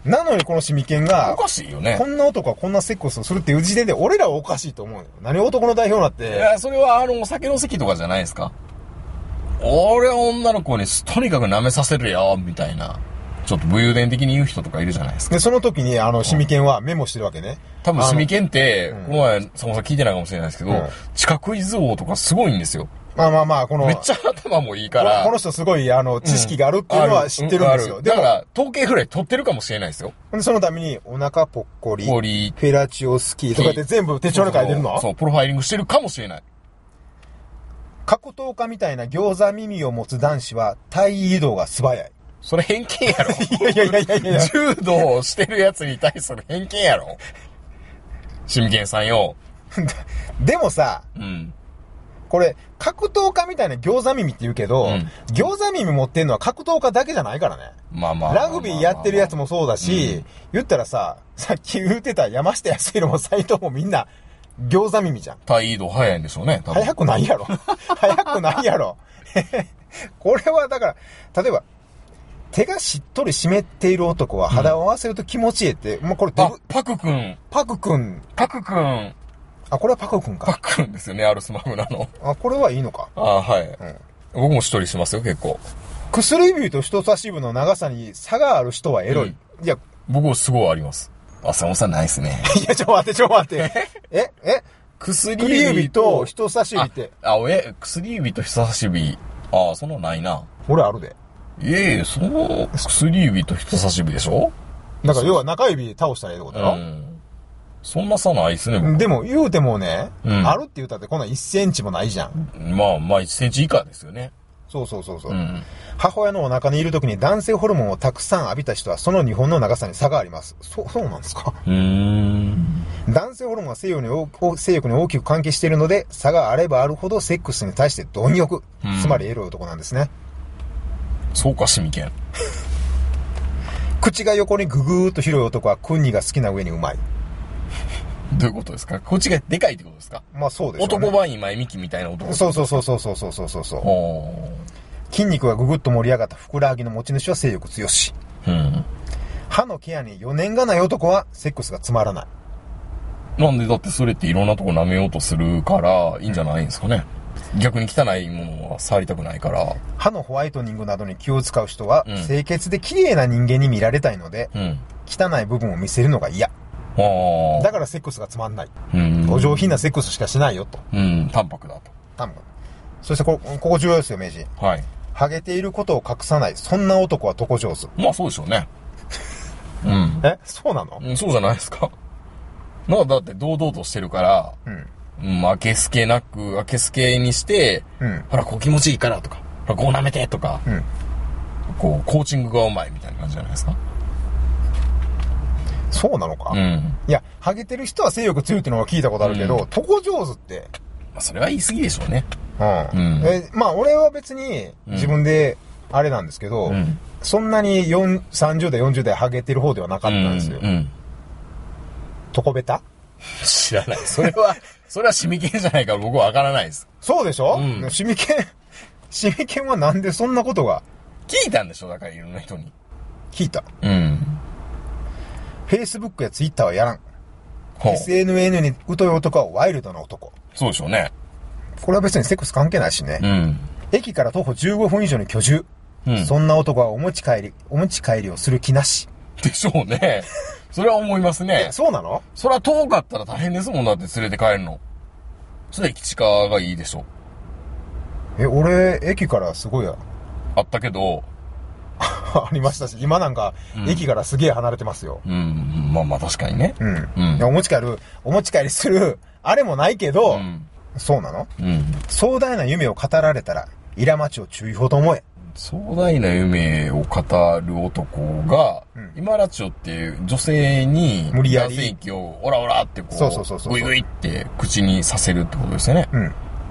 なのにこのシミケンが、 おかしいよね。 こんな男はこんなセックスをするっていう時点で俺らはおかしいと思うよ。何男の代表になって。 いや、それはあの、お酒の席とかじゃないですか。俺は女の子にとにかく舐めさせるよ、みたいな。ちょっと武勇伝的に言う人とかいるじゃないですか。 で、その時に、あの、シミケンはメモしてるわけね。 多分シミケンって、うん、この前、そもそも聞いてないかもしれないですけど、うん、地下クイズ王とかすごいんですよ。 まあまあまあ、この。 めっちゃ頭もいいから。 この、この人すごい、あの、知識があるっていうのは知ってるんですよ。 うん、だから、統計ぐらい取ってるかもしれないですよ。 で、そのために、お腹ぽっこり、ポリフェラチオスキーとかって全部手帳に書いてるの？ そう、そう、プロファイリングしてるかもしれない。 格闘家みたいな餃子耳を持つ男子は体移動が素早い。 それ偏見やろ。 いやいやいやいやいや。 柔道をしてるやつに対する偏見やろ。シミケンさんよ。 でもさ、うん、これ格闘家みたいな餃子耳って言うけど、うん、餃子耳持ってんのは格闘家だけじゃないからね。 まあまあ。 ラグビーやってるやつもそうだし、うん、言ったらさ、さっき言ってた山下康弘も斉藤もみんな、餃子耳じゃん。 体移動早いんでしょうね。 早くないやろ。早くないやろ。これはだから、例えば、手がしっとり湿っている男は肌を合わせると気持ちいいって、うん、もうこれあ、パクくん。 パクくん。 パクくん。 あ、これはパクくんか。 パクくんですよね、アルスマグナの。 あ、これはいいのか。 あ、はい。うん、僕もしっとりしますよ、結構。 薬指と人差し指の長さに差がある人はエロい。うん、いや、 僕もすごいあります。あ、その差ないっすね。 いや、ちょっと待って、ちょっと待って。ええ薬指と人差し指って。 あ、あえ、薬指と人差し指。ああ、そのないな。 俺あるで。 いえいえ、その薬指と人差し指でしょ？ だから要は中指倒したらいいってことだろ？うん。 そんな差ないっすね、僕。 でも言うてもね、うん、あるって言ったってこんないっセンチもないじゃん。 まあまあいっセンチ以下ですよね。 そうそうそうそう、うん。母親のお腹にいる時に男性ホルモンをたくさん浴びた人はそのにほんの長さに差があります。そう、そうなんですか？うーん。男性ホルモンは性欲に、性欲に大きく関係しているので、差があればあるほどセックスに対して貪欲。つまりエロい男なんですね。 そうか、シミケン。 口が横にググーっと広い男はクンニが好きな上にうまい。 どういうことですか？こっちがでかいってことですか？ まあそうでしょうね。 男版今井美樹みたいな男。 そうそうそうそうそうそうそうそうそう。 お筋肉がぐぐっと盛り上がったふくらはぎの持ち主は性欲強し。 うん。 歯のケアに余念がない男はセックスがつまらない。 なんでだってそれっていろんなとこ舐めようとするからいいんじゃないんですかね。逆に汚いものは触りたくないから。 歯のホワイトニングなどに気を使う人は、 うん、 清潔で綺麗な人間に見られたいので、うん、汚い部分を見せるのが嫌。だからセックスがつまんない。うん、お上品なセックスしかしないよと。 うん、淡白だと。 淡白。そしてここ、ここ重要ですよ、名人。 はい。 ハゲていることを隠さない。そんな男は床上手。 まあそうでしょうね。うん。 えそうなの？ うん、そうじゃないですか。なんかだって堂々としてるから、うん。うん、あけすけなく、あけすけにして、うん。ほら、こう気持ちいいからとか、ほら、こう舐めてとか、うん。こう、コーチングがうまいみたいな感じじゃないですか。 そうなのか？ うん。 いや、ハゲてる人は性欲強いっていうのは聞いたことあるけど、うん、床上手って。 まあ、それは言い過ぎでしょうね。 うん。うん、え、まあ、俺は別に、自分で、あれなんですけど、うん、そんなにさんじゅう代、よんじゅう代ハゲてる方ではなかったんですよ。うん。うん、床ベタ？ 知らない。それは、それはシミケンじゃないから僕はわからないです。 そうでしょ？うん。シミケン、シミケンはなんでそんなことが？ 聞いたんでしょ？だからいろんな人に。 聞いた。 うん。 Facebook や Twitter はやらん。エスエヌエヌ に疎い男はワイルドな男。 そうでしょうね。 これは別にセックス関係ないしね。 うん。 駅から徒歩じゅうごふん以上に居住。うん。そんな男はお持ち帰り、お持ち帰りをする気なし。 でしょうね。それは思いますね。 そうなの？ それは遠かったら大変ですもんだって連れて帰るの。それ駅近がいいでしょ。 え、俺、駅からすごいや。 あったけど。 ありましたし、今なんか、うん、駅からすげえ離れてますよ。 うん、まあまあ確かにね。 うん。うん、お持ち帰る、お持ち帰りする、あれもないけど、うん、そうなの？うん。壮大な夢を語られたら、イラマチを注意ほど思え。 壮大な夢を語る男が、うん、今ラチオっていう女性に、 無理やり。 男性器をオラオラってこう、 そうそうそうそう。 グイグイって口にさせるってことですよね。 うん。 あ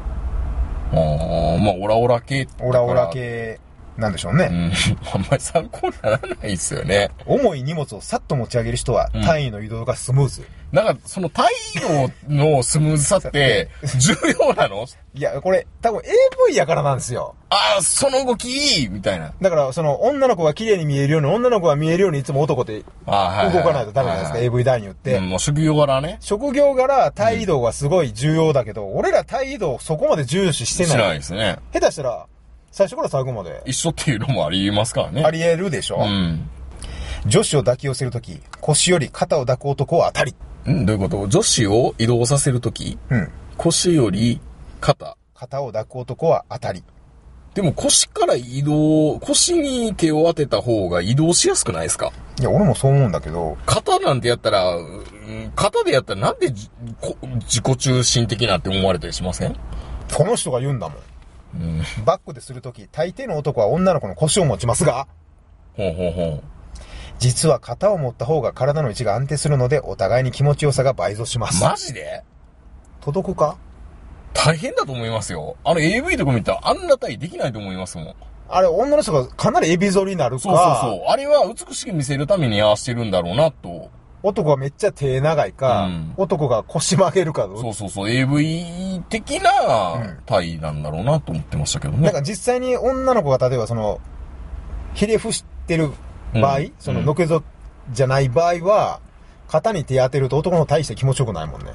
まあ、オラオラ系。 オラオラ系。なんでしょうね。 うん。あんまり参考にならないですよね。 重い荷物をさっと持ち上げる人は、単位の移動がスムーズ。 うん、なんか、その単位のスムーズさって、重要なの？ いや、これ、多分 エーブイ やからなんですよ。 ああ、その動きいいみたいな。 だから、その、女の子が綺麗に見えるように、女の子が見えるようにいつも男って動かないとダメじゃないですか、エーブイ 男優って。 うん、もう職業柄ね。 職業柄、単位移動がすごい重要だけど、うん、俺ら単位移動そこまで重視してない。 しないですね。 下手したら、最初から最後まで。 一緒っていうのもありますからね。 あり得るでしょ？うん。女子を抱き寄せるとき、腰より肩を抱く男は当たり。 んどういうこと？女子を移動させるとき、うん。腰より肩。 肩を抱く男は当たり。 でも腰から移動、腰に手を当てた方が移動しやすくないですか？ いや、俺もそう思うんだけど。 肩なんてやったら、肩でやったらなんで自己中心的なって思われたりしません？ この人が言うんだもん。うん、バックでするとき、大抵の男は女の子の腰を持ちますが、 ほうほうほう。 実は肩を持った方が体の位置が安定するので、お互いに気持ちよさが倍増します。 マジで？ 届くか？ 大変だと思いますよ。あの エーブイ とか見たらあんな体できないと思いますもん。 あれ、女の人がかなりエビ反りになるか。 そうそうそう。あれは美しく見せるために合わせてるんだろうなと。 男がめっちゃ手長いか、うん、男が腰曲げるか。 そうそうそう。エーブイ 的な体なんだろうなと思ってましたけどね。 なんか実際に女の子が例えばその、ひれ伏してる場合、うん、そののけぞじゃない場合は、肩に手当てると男の体して気持ちよくないもんね。 うん。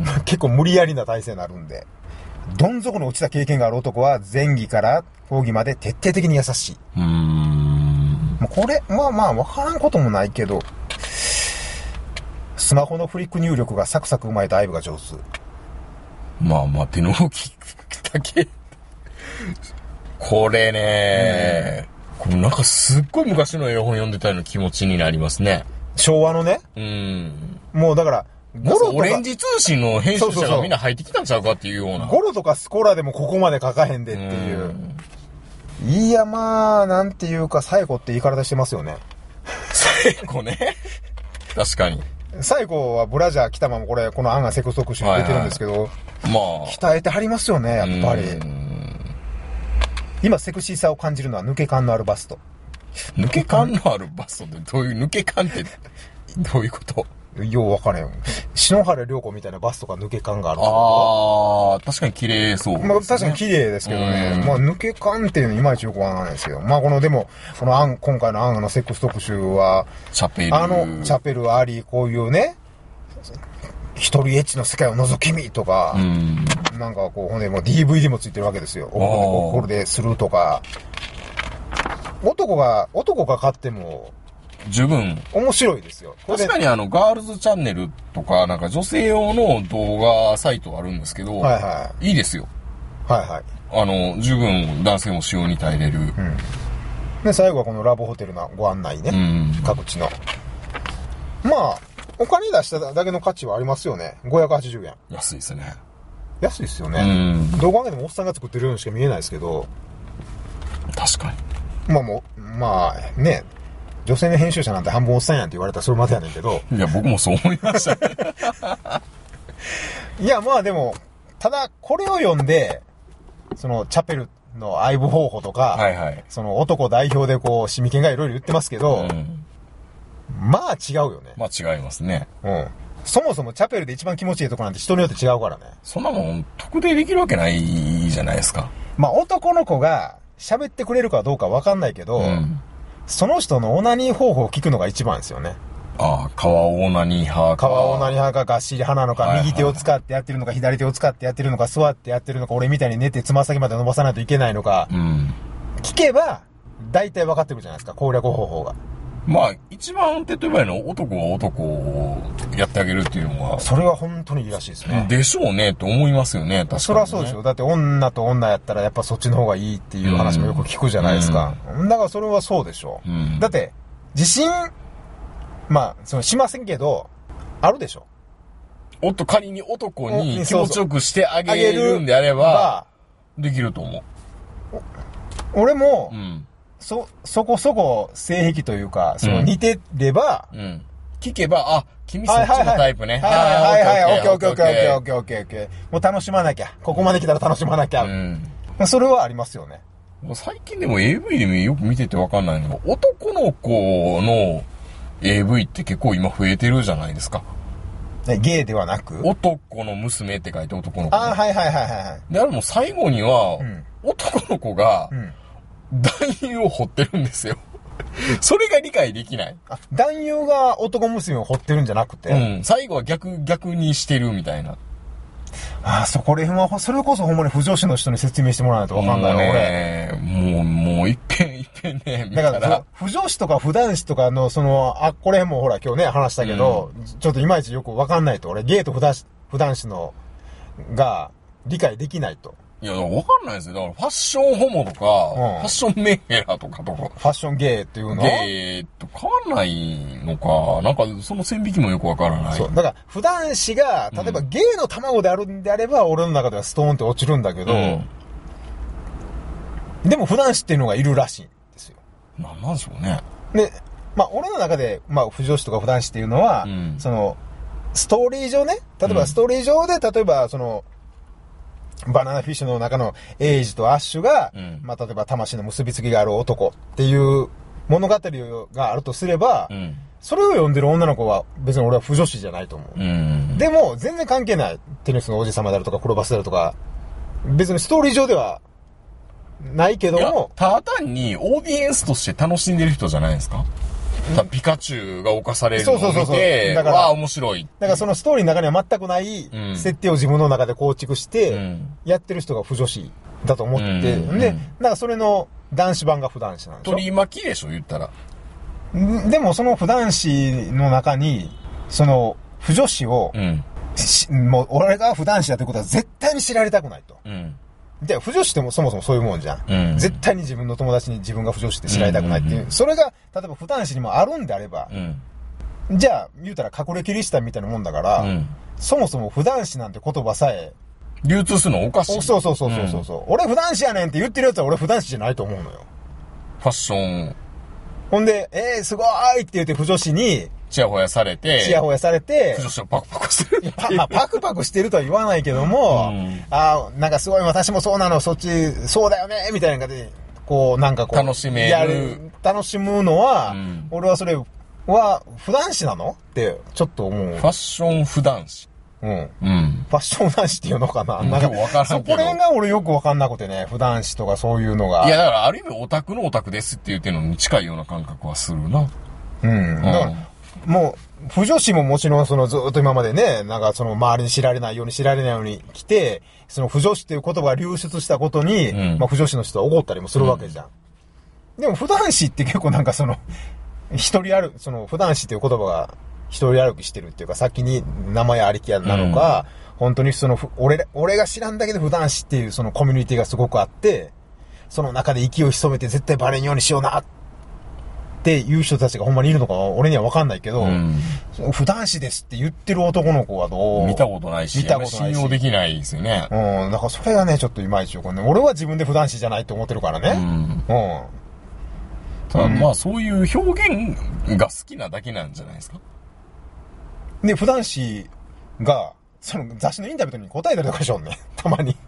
結構無理やりな体勢になるんで。どん底の落ちた経験がある男は前儀から後儀まで徹底的に優しい。 うーん。 もうこれ、まあまあわからんこともないけど、スマホのフリック入力がサクサクうまいとアイブが上手。 まあまあ手の動きだけ。これね、うん、これなんかすっごい昔の絵本読んでたような気持ちになりますね。 昭和のね。 うん。 もうだから、 ゴロとかオレンジ通信の編集者がみんな入ってきたんちゃうかっていうような。 ゴロとかスコラでもここまで書かへんでっていう。うん、いやまあ、なんていうか、サイコって言い方してますよね。 サイコね。確かに。 サイコはブラジャー着たままこれ、この案がセクス特集に出てるんですけど、はいはい、 まあ。 鍛えてはりますよね、やっぱり。今セクシーさを感じるのは抜け感のあるバスト。 抜け感のあるバストってどういう、抜け感ってどういうこと？ よう分からへん。篠原涼子みたいなバスとか抜け感がある。 ああ、確かに綺麗そうですね。 まあ確かに綺麗ですけどね。まあ抜け感っていうのいまいちよくわからないですけど。まあこのでも、このアン、今回のアンのセックス特集は、 チャペル。 あの、チャペルあり、こういうね、一人エッチの世界を覗き見とか、うん、なんかこう、ほんでもう ディーブイディー もついてるわけですよ。これでするとか。男が、男が買っても、 十分。 面白いですよ。 確かにあの、ガールズチャンネルとか、なんか女性用の動画サイトあるんですけど、はいはい。いいですよ。 はいはい。 あの、十分男性も使用に耐えれる。うん。 で、最後はこのラブホテルのご案内ね。うん。各地の。まあ、お金出しただけの価値はありますよね。ごひゃくはちじゅうえん。 安いですね。 安いですよね。うん。どう考えてもおっさんが作ってるようにしか見えないですけど。 確かに。 まあもう、まあね、女性の編集者なんて半分おっさんやんって言われたらそれまでやねんけど。 いや、僕もそう思いました、ね。 いや、まあでも、ただこれを読んで、そのチャペルの愛撫方法とか、はいはい、その男代表でこう、シミケンがいろいろ言ってますけど、うん、まあ違うよね。 まあ違いますね。 うん。そもそもチャペルで一番気持ちいいとこなんて人によって違うからね。 そんなもん特定できるわけないじゃないですか。 まあ男の子が喋ってくれるかどうかわかんないけど、うん、その人のオナニー方法を聞くのが一番ですよね。 ああ、川オナニー派か。 川オナニー派か、がっしり派なのか、はいはい、右手を使ってやってるのか、左手を使ってやってるのか、座ってやってるのか、俺みたいに寝てつま先まで伸ばさないといけないのか、うん、聞けば、大体分かってくるじゃないですか、攻略方法が。 まあ、一番手っ取り早いのは男は男をやってあげるっていうのは。 それは本当にいいらしいですね。 でしょうね、と思いますよね、確かに、ね。 そりゃそうですよ。だって女と女やったらやっぱそっちの方がいいっていう話もよく聞くじゃないですか。うん、だからそれはそうでしょう。うん、だって、自信、まあ、そのしませんけど、あるでしょ。 おっと、仮に男に気持ちよくしてあげるんであれば、できると思う。 俺も、うん、そ、そこそこ性癖というか、その似てれば、うんうん、 聞けば、あ、君そっちのタイプね。 はいはいはいはい、オッケーオッケーオッケーオッケーオッケーオッケーオッケー。もう楽しまなきゃ。ここまで来たら楽しまなきゃ。うん、それはありますよね。 最近でも エーブイ でもよく見ててわかんないのが、男の子の、エーブイ って結構今増えてるじゃないですか。 ゲイではなく男の娘って書いて男の子。 ああ、はいはいはいはい。 で、あれも最後には、うん、男の子が、男優を掘ってるんですよ。それが理解できない。 あ、男優が男娘を掘ってるんじゃなくて、 うん、最後は逆、逆にしてるみたいな。 ああ、そこら辺は、それこそほんまに不女子の人に説明してもらわないとわかんないよ、 俺。もう、もう一遍一遍ね、見たら。 だから、不女子とか不男子とかの、その、あ、これ辺もほら今日ね、話したけど、うん、ちょっといまいちよくわかんないと。俺、ゲイと不男子、不男子の、が、理解できないと。 いや、わかんないですよ。だからファッションホモとか、うん、ファッションメンヘラとかとか。 ファッションゲイっていうのゲイと変わんないのか。なんか、その線引きもよくわからない。 そう。だから、普段子が、例えばゲイの卵であるんであれば、うん、俺の中ではストーンって落ちるんだけど、うん、でも普段子っていうのがいるらしいんですよ。 なんなんでしょうね。 で、まあ、俺の中で、まあ、不女子とか普段子っていうのは、うん、その、ストーリー上ね、例えばストーリー上で、例えば、その、バナナフィッシュの中のエイジとアッシュが、うん、まあ、例えば魂の結びつきがある男っていう物語があるとすれば、うん、それを読んでる女の子は別に俺は不女子じゃないと思う。うん、でも、全然関係ない。テニスの王子様であるとか、黒バスであるとか、別にストーリー上ではないけども。 ただ単にオーディエンスとして楽しんでる人じゃないですか。ピカチュウが犯されるのを見て、そうそうそうそうだから、わあ面白い。 だからそのストーリーの中には全くない設定を自分の中で構築して、やってる人が不女子だと思って、うん、で、なんかそれの男子版が不男子なんでしょ。 取り巻きでしょ、言ったら。 でもその不男子の中に、その不女子を、うん、もう俺が不男子だということは絶対に知られたくないと。うんで、不女子ってもそもそもそういうもんじゃん。うん、絶対に自分の友達に自分が不女子って知られたくないっていう。うんうんうん、それが、例えば不男子にもあるんであれば、うん、じゃあ、言うたら隠れキリシタンみたいなもんだから、うん、そもそも不男子なんて言葉さえ、 流通するのおかしい。 そうそうそうそうそうそう、うん。俺不男子やねんって言ってるやつは俺不男子じゃないと思うのよ。 ファッション。 ほんで、えー、すごいって言って不女子に、 チヤホヤされて、 チヤホヤされて、 不女子をパクパクしてる。 パ, パクパクしてるとは言わないけども、うん、あなんかすごい私もそうなの、そっち、そうだよね、みたいな感じで、こう、なんかこう、 楽しめる。 やる、楽しむのは、うん、俺はそれ、 は、普段子なのって、ちょっと思う。 ファッション普段子。 うん。 うん。 ファッション男子っていうのかな、 うん、 なんか、 わからんけど。 そこら辺が俺よくわかんなくてね、普段子とかそういうのが。 いや、だからある意味オタクのオタクですって言ってるのに近いような感覚はするな。 うん。だから、もう、不女子ももちろんそのずっと今までね、なんかその周りに知られないように知られないように来て、その不女子っていう言葉が流出したことに、うん、まあ不女子の人は怒ったりもするわけじゃん。うん、でも普段子って結構なんかその、一人歩き、その普段子っていう言葉が一人歩きしてるっていうか、先に名前ありきやなのか、うん、本当にその、俺、俺が知らんだけで普段子っていうそのコミュニティがすごくあって、その中で息を潜めて絶対バレんようにしような、っていう人たちがほんまにいるのか俺には分かんないけど、うん、普段子ですって言ってる男の子はどう見たことないし、見たことないし信用できないですよね。 うん、だからそれがね、ちょっといまいちよくね。俺は自分で普段子じゃないと思ってるからね。うん。うん。 ただまあそういう表現が好きなだけなんじゃないですか。 で、普段子が、その雑誌のインタビューに答えたりとかしょんね。たまに。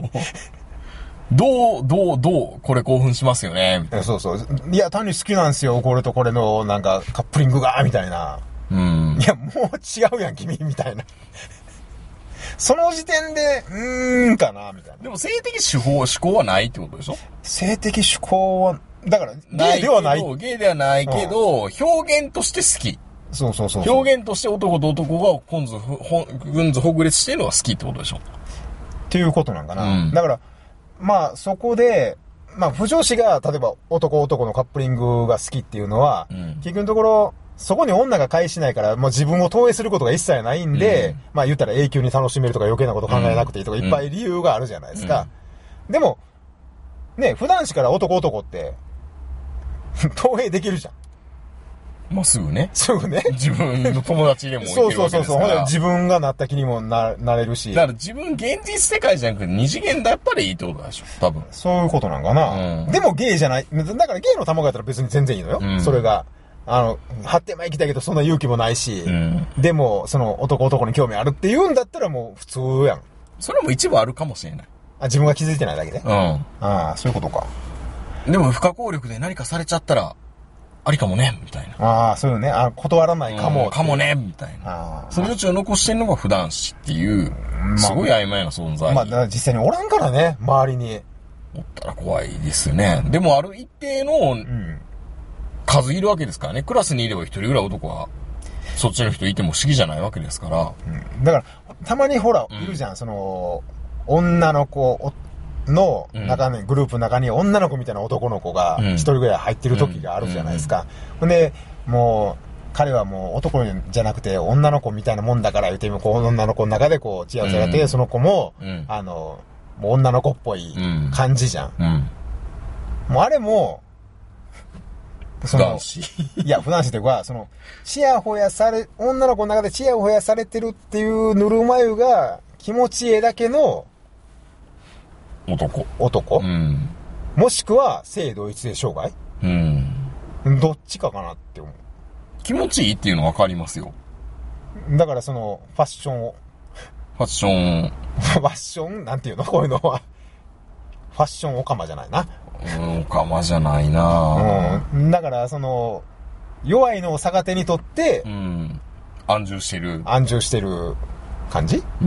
どう、どう、どう、これ興奮しますよね。 そうそう。いや、単に好きなんですよ。これとこれの、なんか、カップリングが、みたいな。うん。いや、もう違うやん、君、みたいな。その時点で、うーんかな、みたいな。 でも、性的手法、思考はないってことでしょ？ 性的趣向は、だから、ゲイではない。 ゲイではないけど、うん、表現として好き。 そうそうそうそう。 表現として男と男が、今度、群図ほぐれつしてるのが好きってことでしょ？ っていうことなんかな。うん、だから、まあ、そこで、まあ、不女子が、例えば、男男のカップリングが好きっていうのは、うん、結局のところ、そこに女が介しないから、もう自分を投影することが一切ないんで、うん、まあ言ったら永久に楽しめるとか余計なこと考えなくていいとか、いっぱい理由があるじゃないですか。うん、でも、ね、普段しから男男って、投影できるじゃん。 まあ、すぐね。 すぐね。 自分の友達でもいけるわけですから。そうそうそうそう。 自分がなった気にもな、なれるし。 だから自分現実世界じゃなくて二次元だったらいいってことでしょ。多分。 そういうことなんかな。うん、でもゲイじゃない。だからゲイの卵やったら別に全然いいのよ。うん、それが。あの、発展前行きたいけどそんな勇気もないし。うん、でも、その男男に興味あるって言うんだったらもう普通やん。 それも一部あるかもしれない。 あ、自分が気づいてないだけで。うん。ああ、そういうことか。 でも不可抗力で何かされちゃったら、ありかもね、みたいな。 ああ、そうよね。あ断らないかも、 うん。かもね、みたいな。その余地を残してるのが普段子っていう、すごい曖昧な存在。 まあ、まあ、実際におらんからね、周りに。 おったら怖いですよね。でもある一定の数いるわけですからね。クラスにいれば一人ぐらい男は、そっちの人いても不思議じゃないわけですから。 うん、だから、たまにほら、いるじゃん、うん、その、女の子、の中に、うん、グループの中に女の子みたいな男の子が一人ぐらい入ってる時があるじゃないですか。ほんで、もう、彼はもう男じゃなくて女の子みたいなもんだから言っても、こう女の子の中でこう、チヤチヤやって、うん、その子も、うん、あの、もう女の子っぽい感じじゃん。うん、もうあれも、 その、 いや、普段子というか、その、チヤホヤされ、女の子の中でチヤホヤされてるっていうぬるま湯が気持ちええだけの、 男。 男、うん、もしくは性同一性障害、うん、どっちかかなって思う。 気持ちいいっていうの分かりますよ。 だからそのファッションをファッションファッションなんていうのこういうのはファッションオカマじゃないな。 うん、オカマじゃないな、 うん、だからその弱いのを逆手にとって、うん、 安住してる安住してる感じ。うん。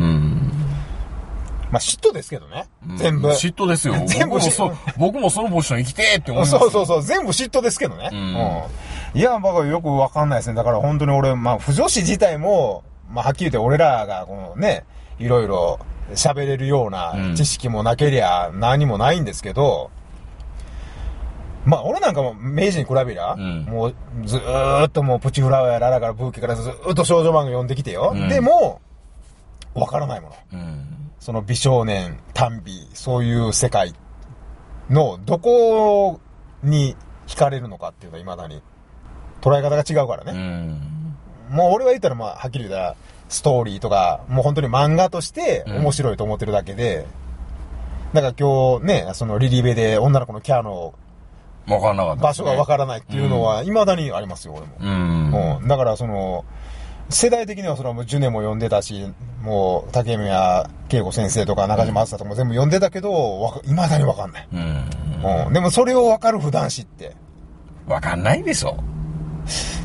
まあ、嫉妬ですけどね。全部。 嫉妬ですよ。全部僕もそ、僕もそのポジション生きてーって思います。 そうそうそう。全部嫉妬ですけどね。うん。うん、いや、僕はよくわかんないですね。だから本当に俺、まあ、不女子自体も、まあ、はっきり言って俺らが、このね、いろいろ喋れるような知識もなけりゃ何もないんですけど、うん、まあ、俺なんかも明治に比べりゃ、うん、もうずーっともうプチフラワーやららからブーケからずーっと少女漫画読んできてよ。うん、でも、わからないもの。うんその美少年、短美、そういう世界のどこに惹かれるのかっていうのは未だに捉え方が違うからね。うんもう俺は言ったらまあはっきり言ったらストーリーとかもう本当に漫画として面白いと思ってるだけで、うん、だから今日ね、そのリリベで女の子のキャーのわからなかった、ね、 場所がわからないっていうのは未だにありますよ、俺も。うん、うん、だからその世代的にはそれはもうジュネも読んでたし、もう竹宮恵子先生とか中島あずさとかも全部読んでたけど、いまだにわかんない。うん。うん。でもそれをわかる普段子って。 わかんないでしょ。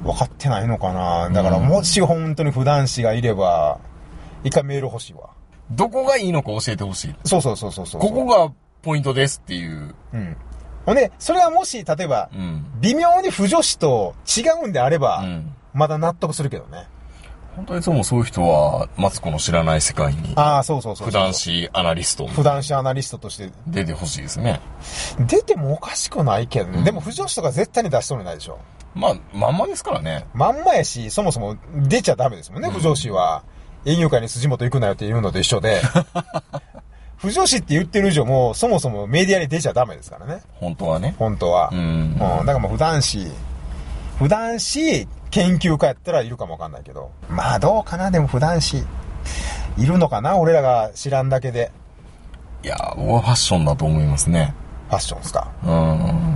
分かってないのかな。だからもし本当に普段子がいれば、一回メール欲しいわ。 どこがいいのか教えてほしい。 そうそうそうそうそう。 ここがポイントですっていう。 うん。ほんで、それはもし、例えば、うん、微妙に不女子と違うんであれば、うん、まだ納得するけどね。 本当にそうもそういう人は、マツコの知らない世界に。 ああ、そうそうそう。 普段子アナリスト。 普段子アナリストとして。 出てほしいですね。 出てもおかしくないけどね。うん、でも不女子とか絶対に出しそうにないでしょ。 まあ、まんまですからね。 まんまやし、そもそも出ちゃダメですもんね、うん、不女子は。営業会に筋元行くなよって言うのと一緒で。不女子って言ってる以上も、そもそもメディアに出ちゃダメですからね。 本当はね。 本当は。うん。うん。だからもう普段子、普段子研究家やったらいるかもわかんないけど。まあどうかな、でも普段子。いるのかな、俺らが知らんだけで。 いや、僕はファッションだと思いますね。 ファッションですか。 うん。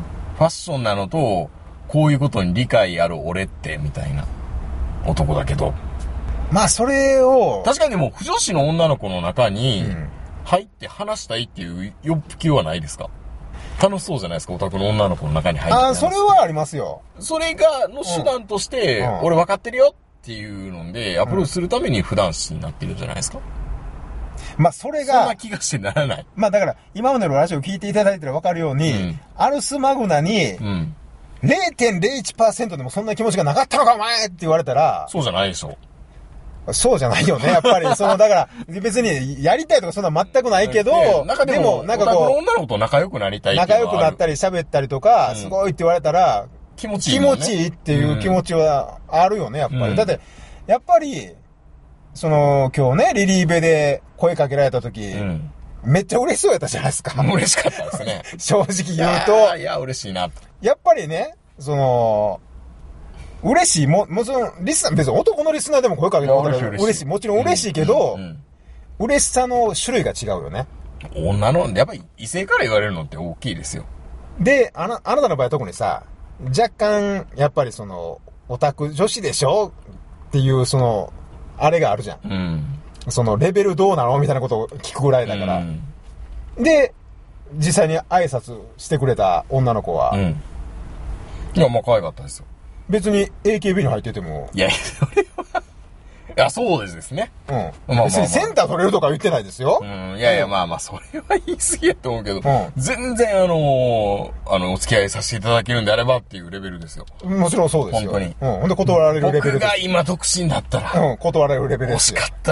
ファッションなのと、こういうことに理解ある俺って、みたいな男だけど。 まあそれを。 確かにでも、不女子の女の子の中に、入って話したいっていう欲求はないですか？楽しそうじゃないですか、オタクの女の子の中に入って。 ああ、それはありますよ。 それが、の手段として、うんうん、俺分かってるよっていうので、アプローチするために普段子になってるんじゃないですか？ まあそれが。 そんな気がしてならない。 まあだから、今までのラジオを聞いていただいたら分かるように、うん、アルスマグナに、うん、ゼロてんゼロいちパーセント でもそんな気持ちがなかったのかお前って言われたら。 そうじゃないでしょ。 そうじゃないよね、やっぱり。その、だから、別に、やりたいとかそんな全くないけど、 なんかでも、なんかこう、女の子と仲良くなりたいっていうのは仲良くなったり喋ったりとか、うん、すごいって言われたら、 気持ちいい、 ね。気持ちいいっていう気持ちはあるよね、やっぱり。うん、だって、やっぱり、その、今日ね、リリーベで声かけられた時、うん、めっちゃ嬉しそうやったじゃないですか。 嬉しかったですね。 正直言うと。 いや、いや嬉しいな。 やっぱりね、その、嬉しい。も、もちろん、リスナー、別に男のリスナーでも声かけられたら嬉しい。もちろん嬉しいけど、うんうんうん、嬉しさの種類が違うよね。 女の、やっぱり異性から言われるのって大きいですよ。 で、あな、あなたの場合は特にさ、若干、やっぱりその、オタク女子でしょっていう、その、あれがあるじゃん。うん、その、レベルどうなのみたいなことを聞くぐらいだから。うん、で、実際に挨拶してくれた女の子は、うん、 いや、まあ可愛かったですよ。 別に エーケービー に入ってても。 いや、それは。いや、そうですですね。 うん。まあまあまあ、別にセンター取れるとか言ってないですよ。 うん。いやいや、まあまあ、それは言い過ぎやと思うけど、うん、全然あのー、あの、お付き合いさせていただけるんであればっていうレベルですよ。 もちろんそうですよ。 本当に。 うん。ほんで断られるレベルです。 僕が今独身だったら。 うん、断られるレベルです。 惜しかった。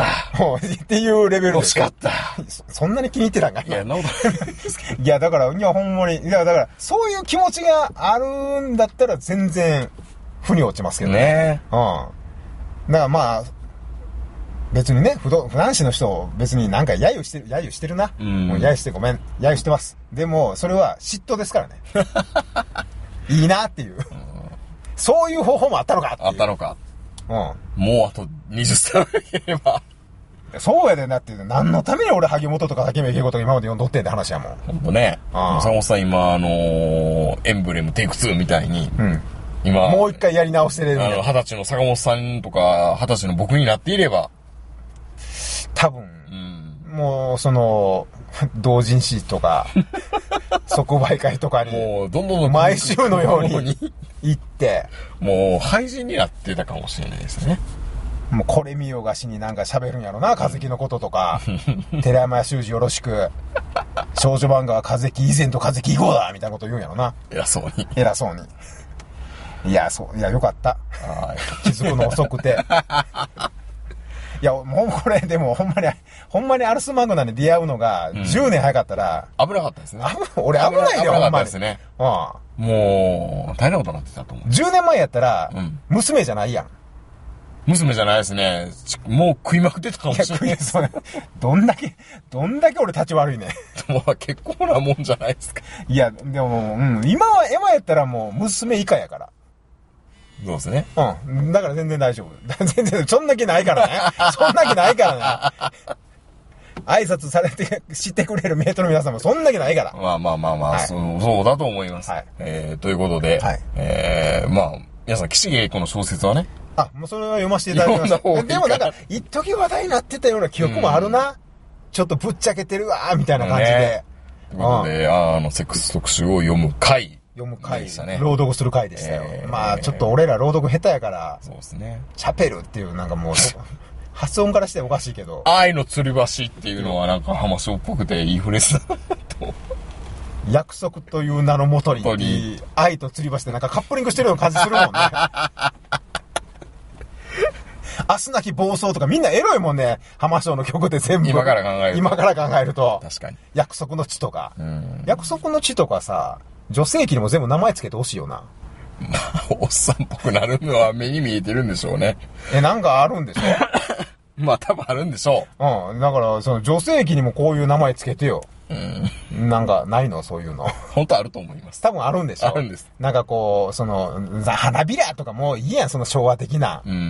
うん。っていうレベルです。 惜しかった。 そ, そんなに気に入ってたんかいや、なことないですけど。 いや、だから、いや、ほんまに、いや、だから、そういう気持ちがあるんだったら全然、負に落ちますけどね。ね。うん。だからまあ、別にね、不動、フランシの人を別になんか揶揄してる、揶揄してるな。うん。もう揶揄してごめん。揶揄してます。でも、それは嫉妬ですからね。いいなっていう。うん、そういう方法もあったのかっていう。 あったのか。 うん。 もうあとにじゅっさいだければ。 そうやでなっていう。何のために俺、萩本とか竹目恵子とか今まで読んどってんって話やもん。 ほんとね。うん。坂本さん今、あのー、エンブレムテイクツーみたいに。うん。今。 もう一回やり直してる。 あの、二十歳の坂本さんとか、二十歳の僕になっていれば。 多分、うん、もう、その、同人誌とか、即売会とかに、 もう、どんどん毎週のように行って、 もう、廃人になってたかもしれないですね。 もう、これ見よがしになんか喋るんやろな、風木のこととか、寺山修司よろしく、少女漫画は風木以前と風木以後だみたいなこと言うんやろな。 偉そうに。 偉そうに。いや、そう、いや、よかった。気づくの遅くて。いや、もうこれ、でも、ほんまに、ほんまにアルスマグナに出会うのが、じゅうねん早かったら、 うん、危なかったですね。 俺危ないよ、ほんまに。危なかったですね。うん。もう、大変なことになってたと思う。 じゅうねんまえやったら、うん、娘じゃないやん。 娘じゃないですね。もう食いまくってたかもしれないです。いや、 どんだけ、どんだけ俺立ち悪いね。 もう結構なもんじゃないですか。 いや、でも、うん、今は、今やったらもう、娘以下やから。 そうですね。 うん。だから全然大丈夫。全然、そんな気ないからね。そんな気ないからね。挨拶されて、知ってくれるメイトの皆さんもそんな気ないから。 まあまあまあまあ、はい、そう、そうだと思います。はい。えー、ということで、はい、えー、まあ、皆さん、岸芸子の小説はね。 あ、もうそれは読ませていただきました。でもなんか、一時話題になってたような記憶もあるな。うん、ちょっとぶっちゃけてるわー、みたいな感じで。 ね、ということで、うん、あの、セックス特集を読む回。 読む回でしたね。 朗読する回でしたよ。 えー、 まあちょっと俺ら朗読下手やから、 そうですね。 チャペルっていうなんかもう、発音からしておかしいけど。 愛の吊り橋っていうのはなんか浜章っぽくていいフレーズだと。 約束という名のもとに、愛と吊り橋ってなんかカップリングしてるような感じするもんね。明日なき暴走とかみんなエロいもんね。浜章の曲で全部。 今から考えると。 今から考えると。 確かに。 約束の地とか。 うん、 約束の地とかさ、女性器にも全部名前つけてほしいよな。 まあ、おっさんっぽくなるのは目に見えてるんでしょうね。 え、なんかあるんでしょまあ多分あるんでしょう。うん。だから、その女性器にもこういう名前つけてよ。 うん。 なんか、ないのそういうの。 本当あると思います。 多分あるんでしょ。 あるんです。 なんかこう、その、花びらとかもういいやん、その昭和的な。 うん。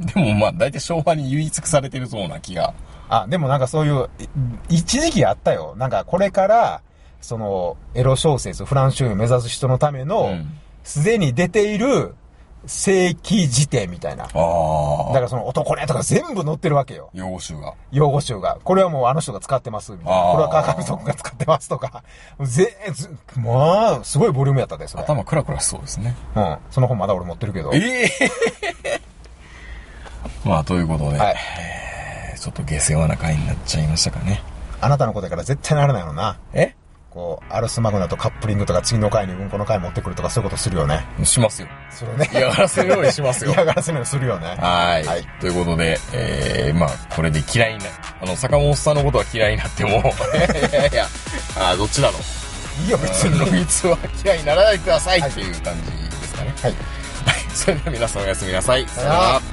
でもまあ、大体昭和に唯一されてるそうな気が。 あ、でもなんかそういう、一時期あったよ。なんかこれから、その、エロ小説、フランシュを目指す人のための、すで、うん、に出ている、正規辞典みたいな。ああ。だからその男ねとか全部載ってるわけよ。 用語集が。 用語集が。これはもうあの人が使ってますみたいな。これは川上族が使ってますとか。ぜ、ず、まあ、すごいボリュームやったで、それ。 頭クラクラしそうですね。 うん。その本まだ俺持ってるけど。 ええー、まあ、ということで、 はい、 えー、ちょっと下世話な回になっちゃいましたかね。 あなたのことやから絶対ならないのな。 えこう、アルスマグナとカップリングとか次の回にうんこの回持ってくるとかそういうことするよね。 しますよ。 するね。 嫌がらせるようにしますよ。 嫌がらせるようにするよね。 はい。はい。ということで、えー、まあ、これで嫌いな、あの、坂本さんのことは嫌いになっても、いやいやいや、あどっちなのいいよ、別に。 ノイツは嫌いにならないでくださいっていう感じですかね。 はい。 はい。それでは皆さんおやすみなさい。 さよなら。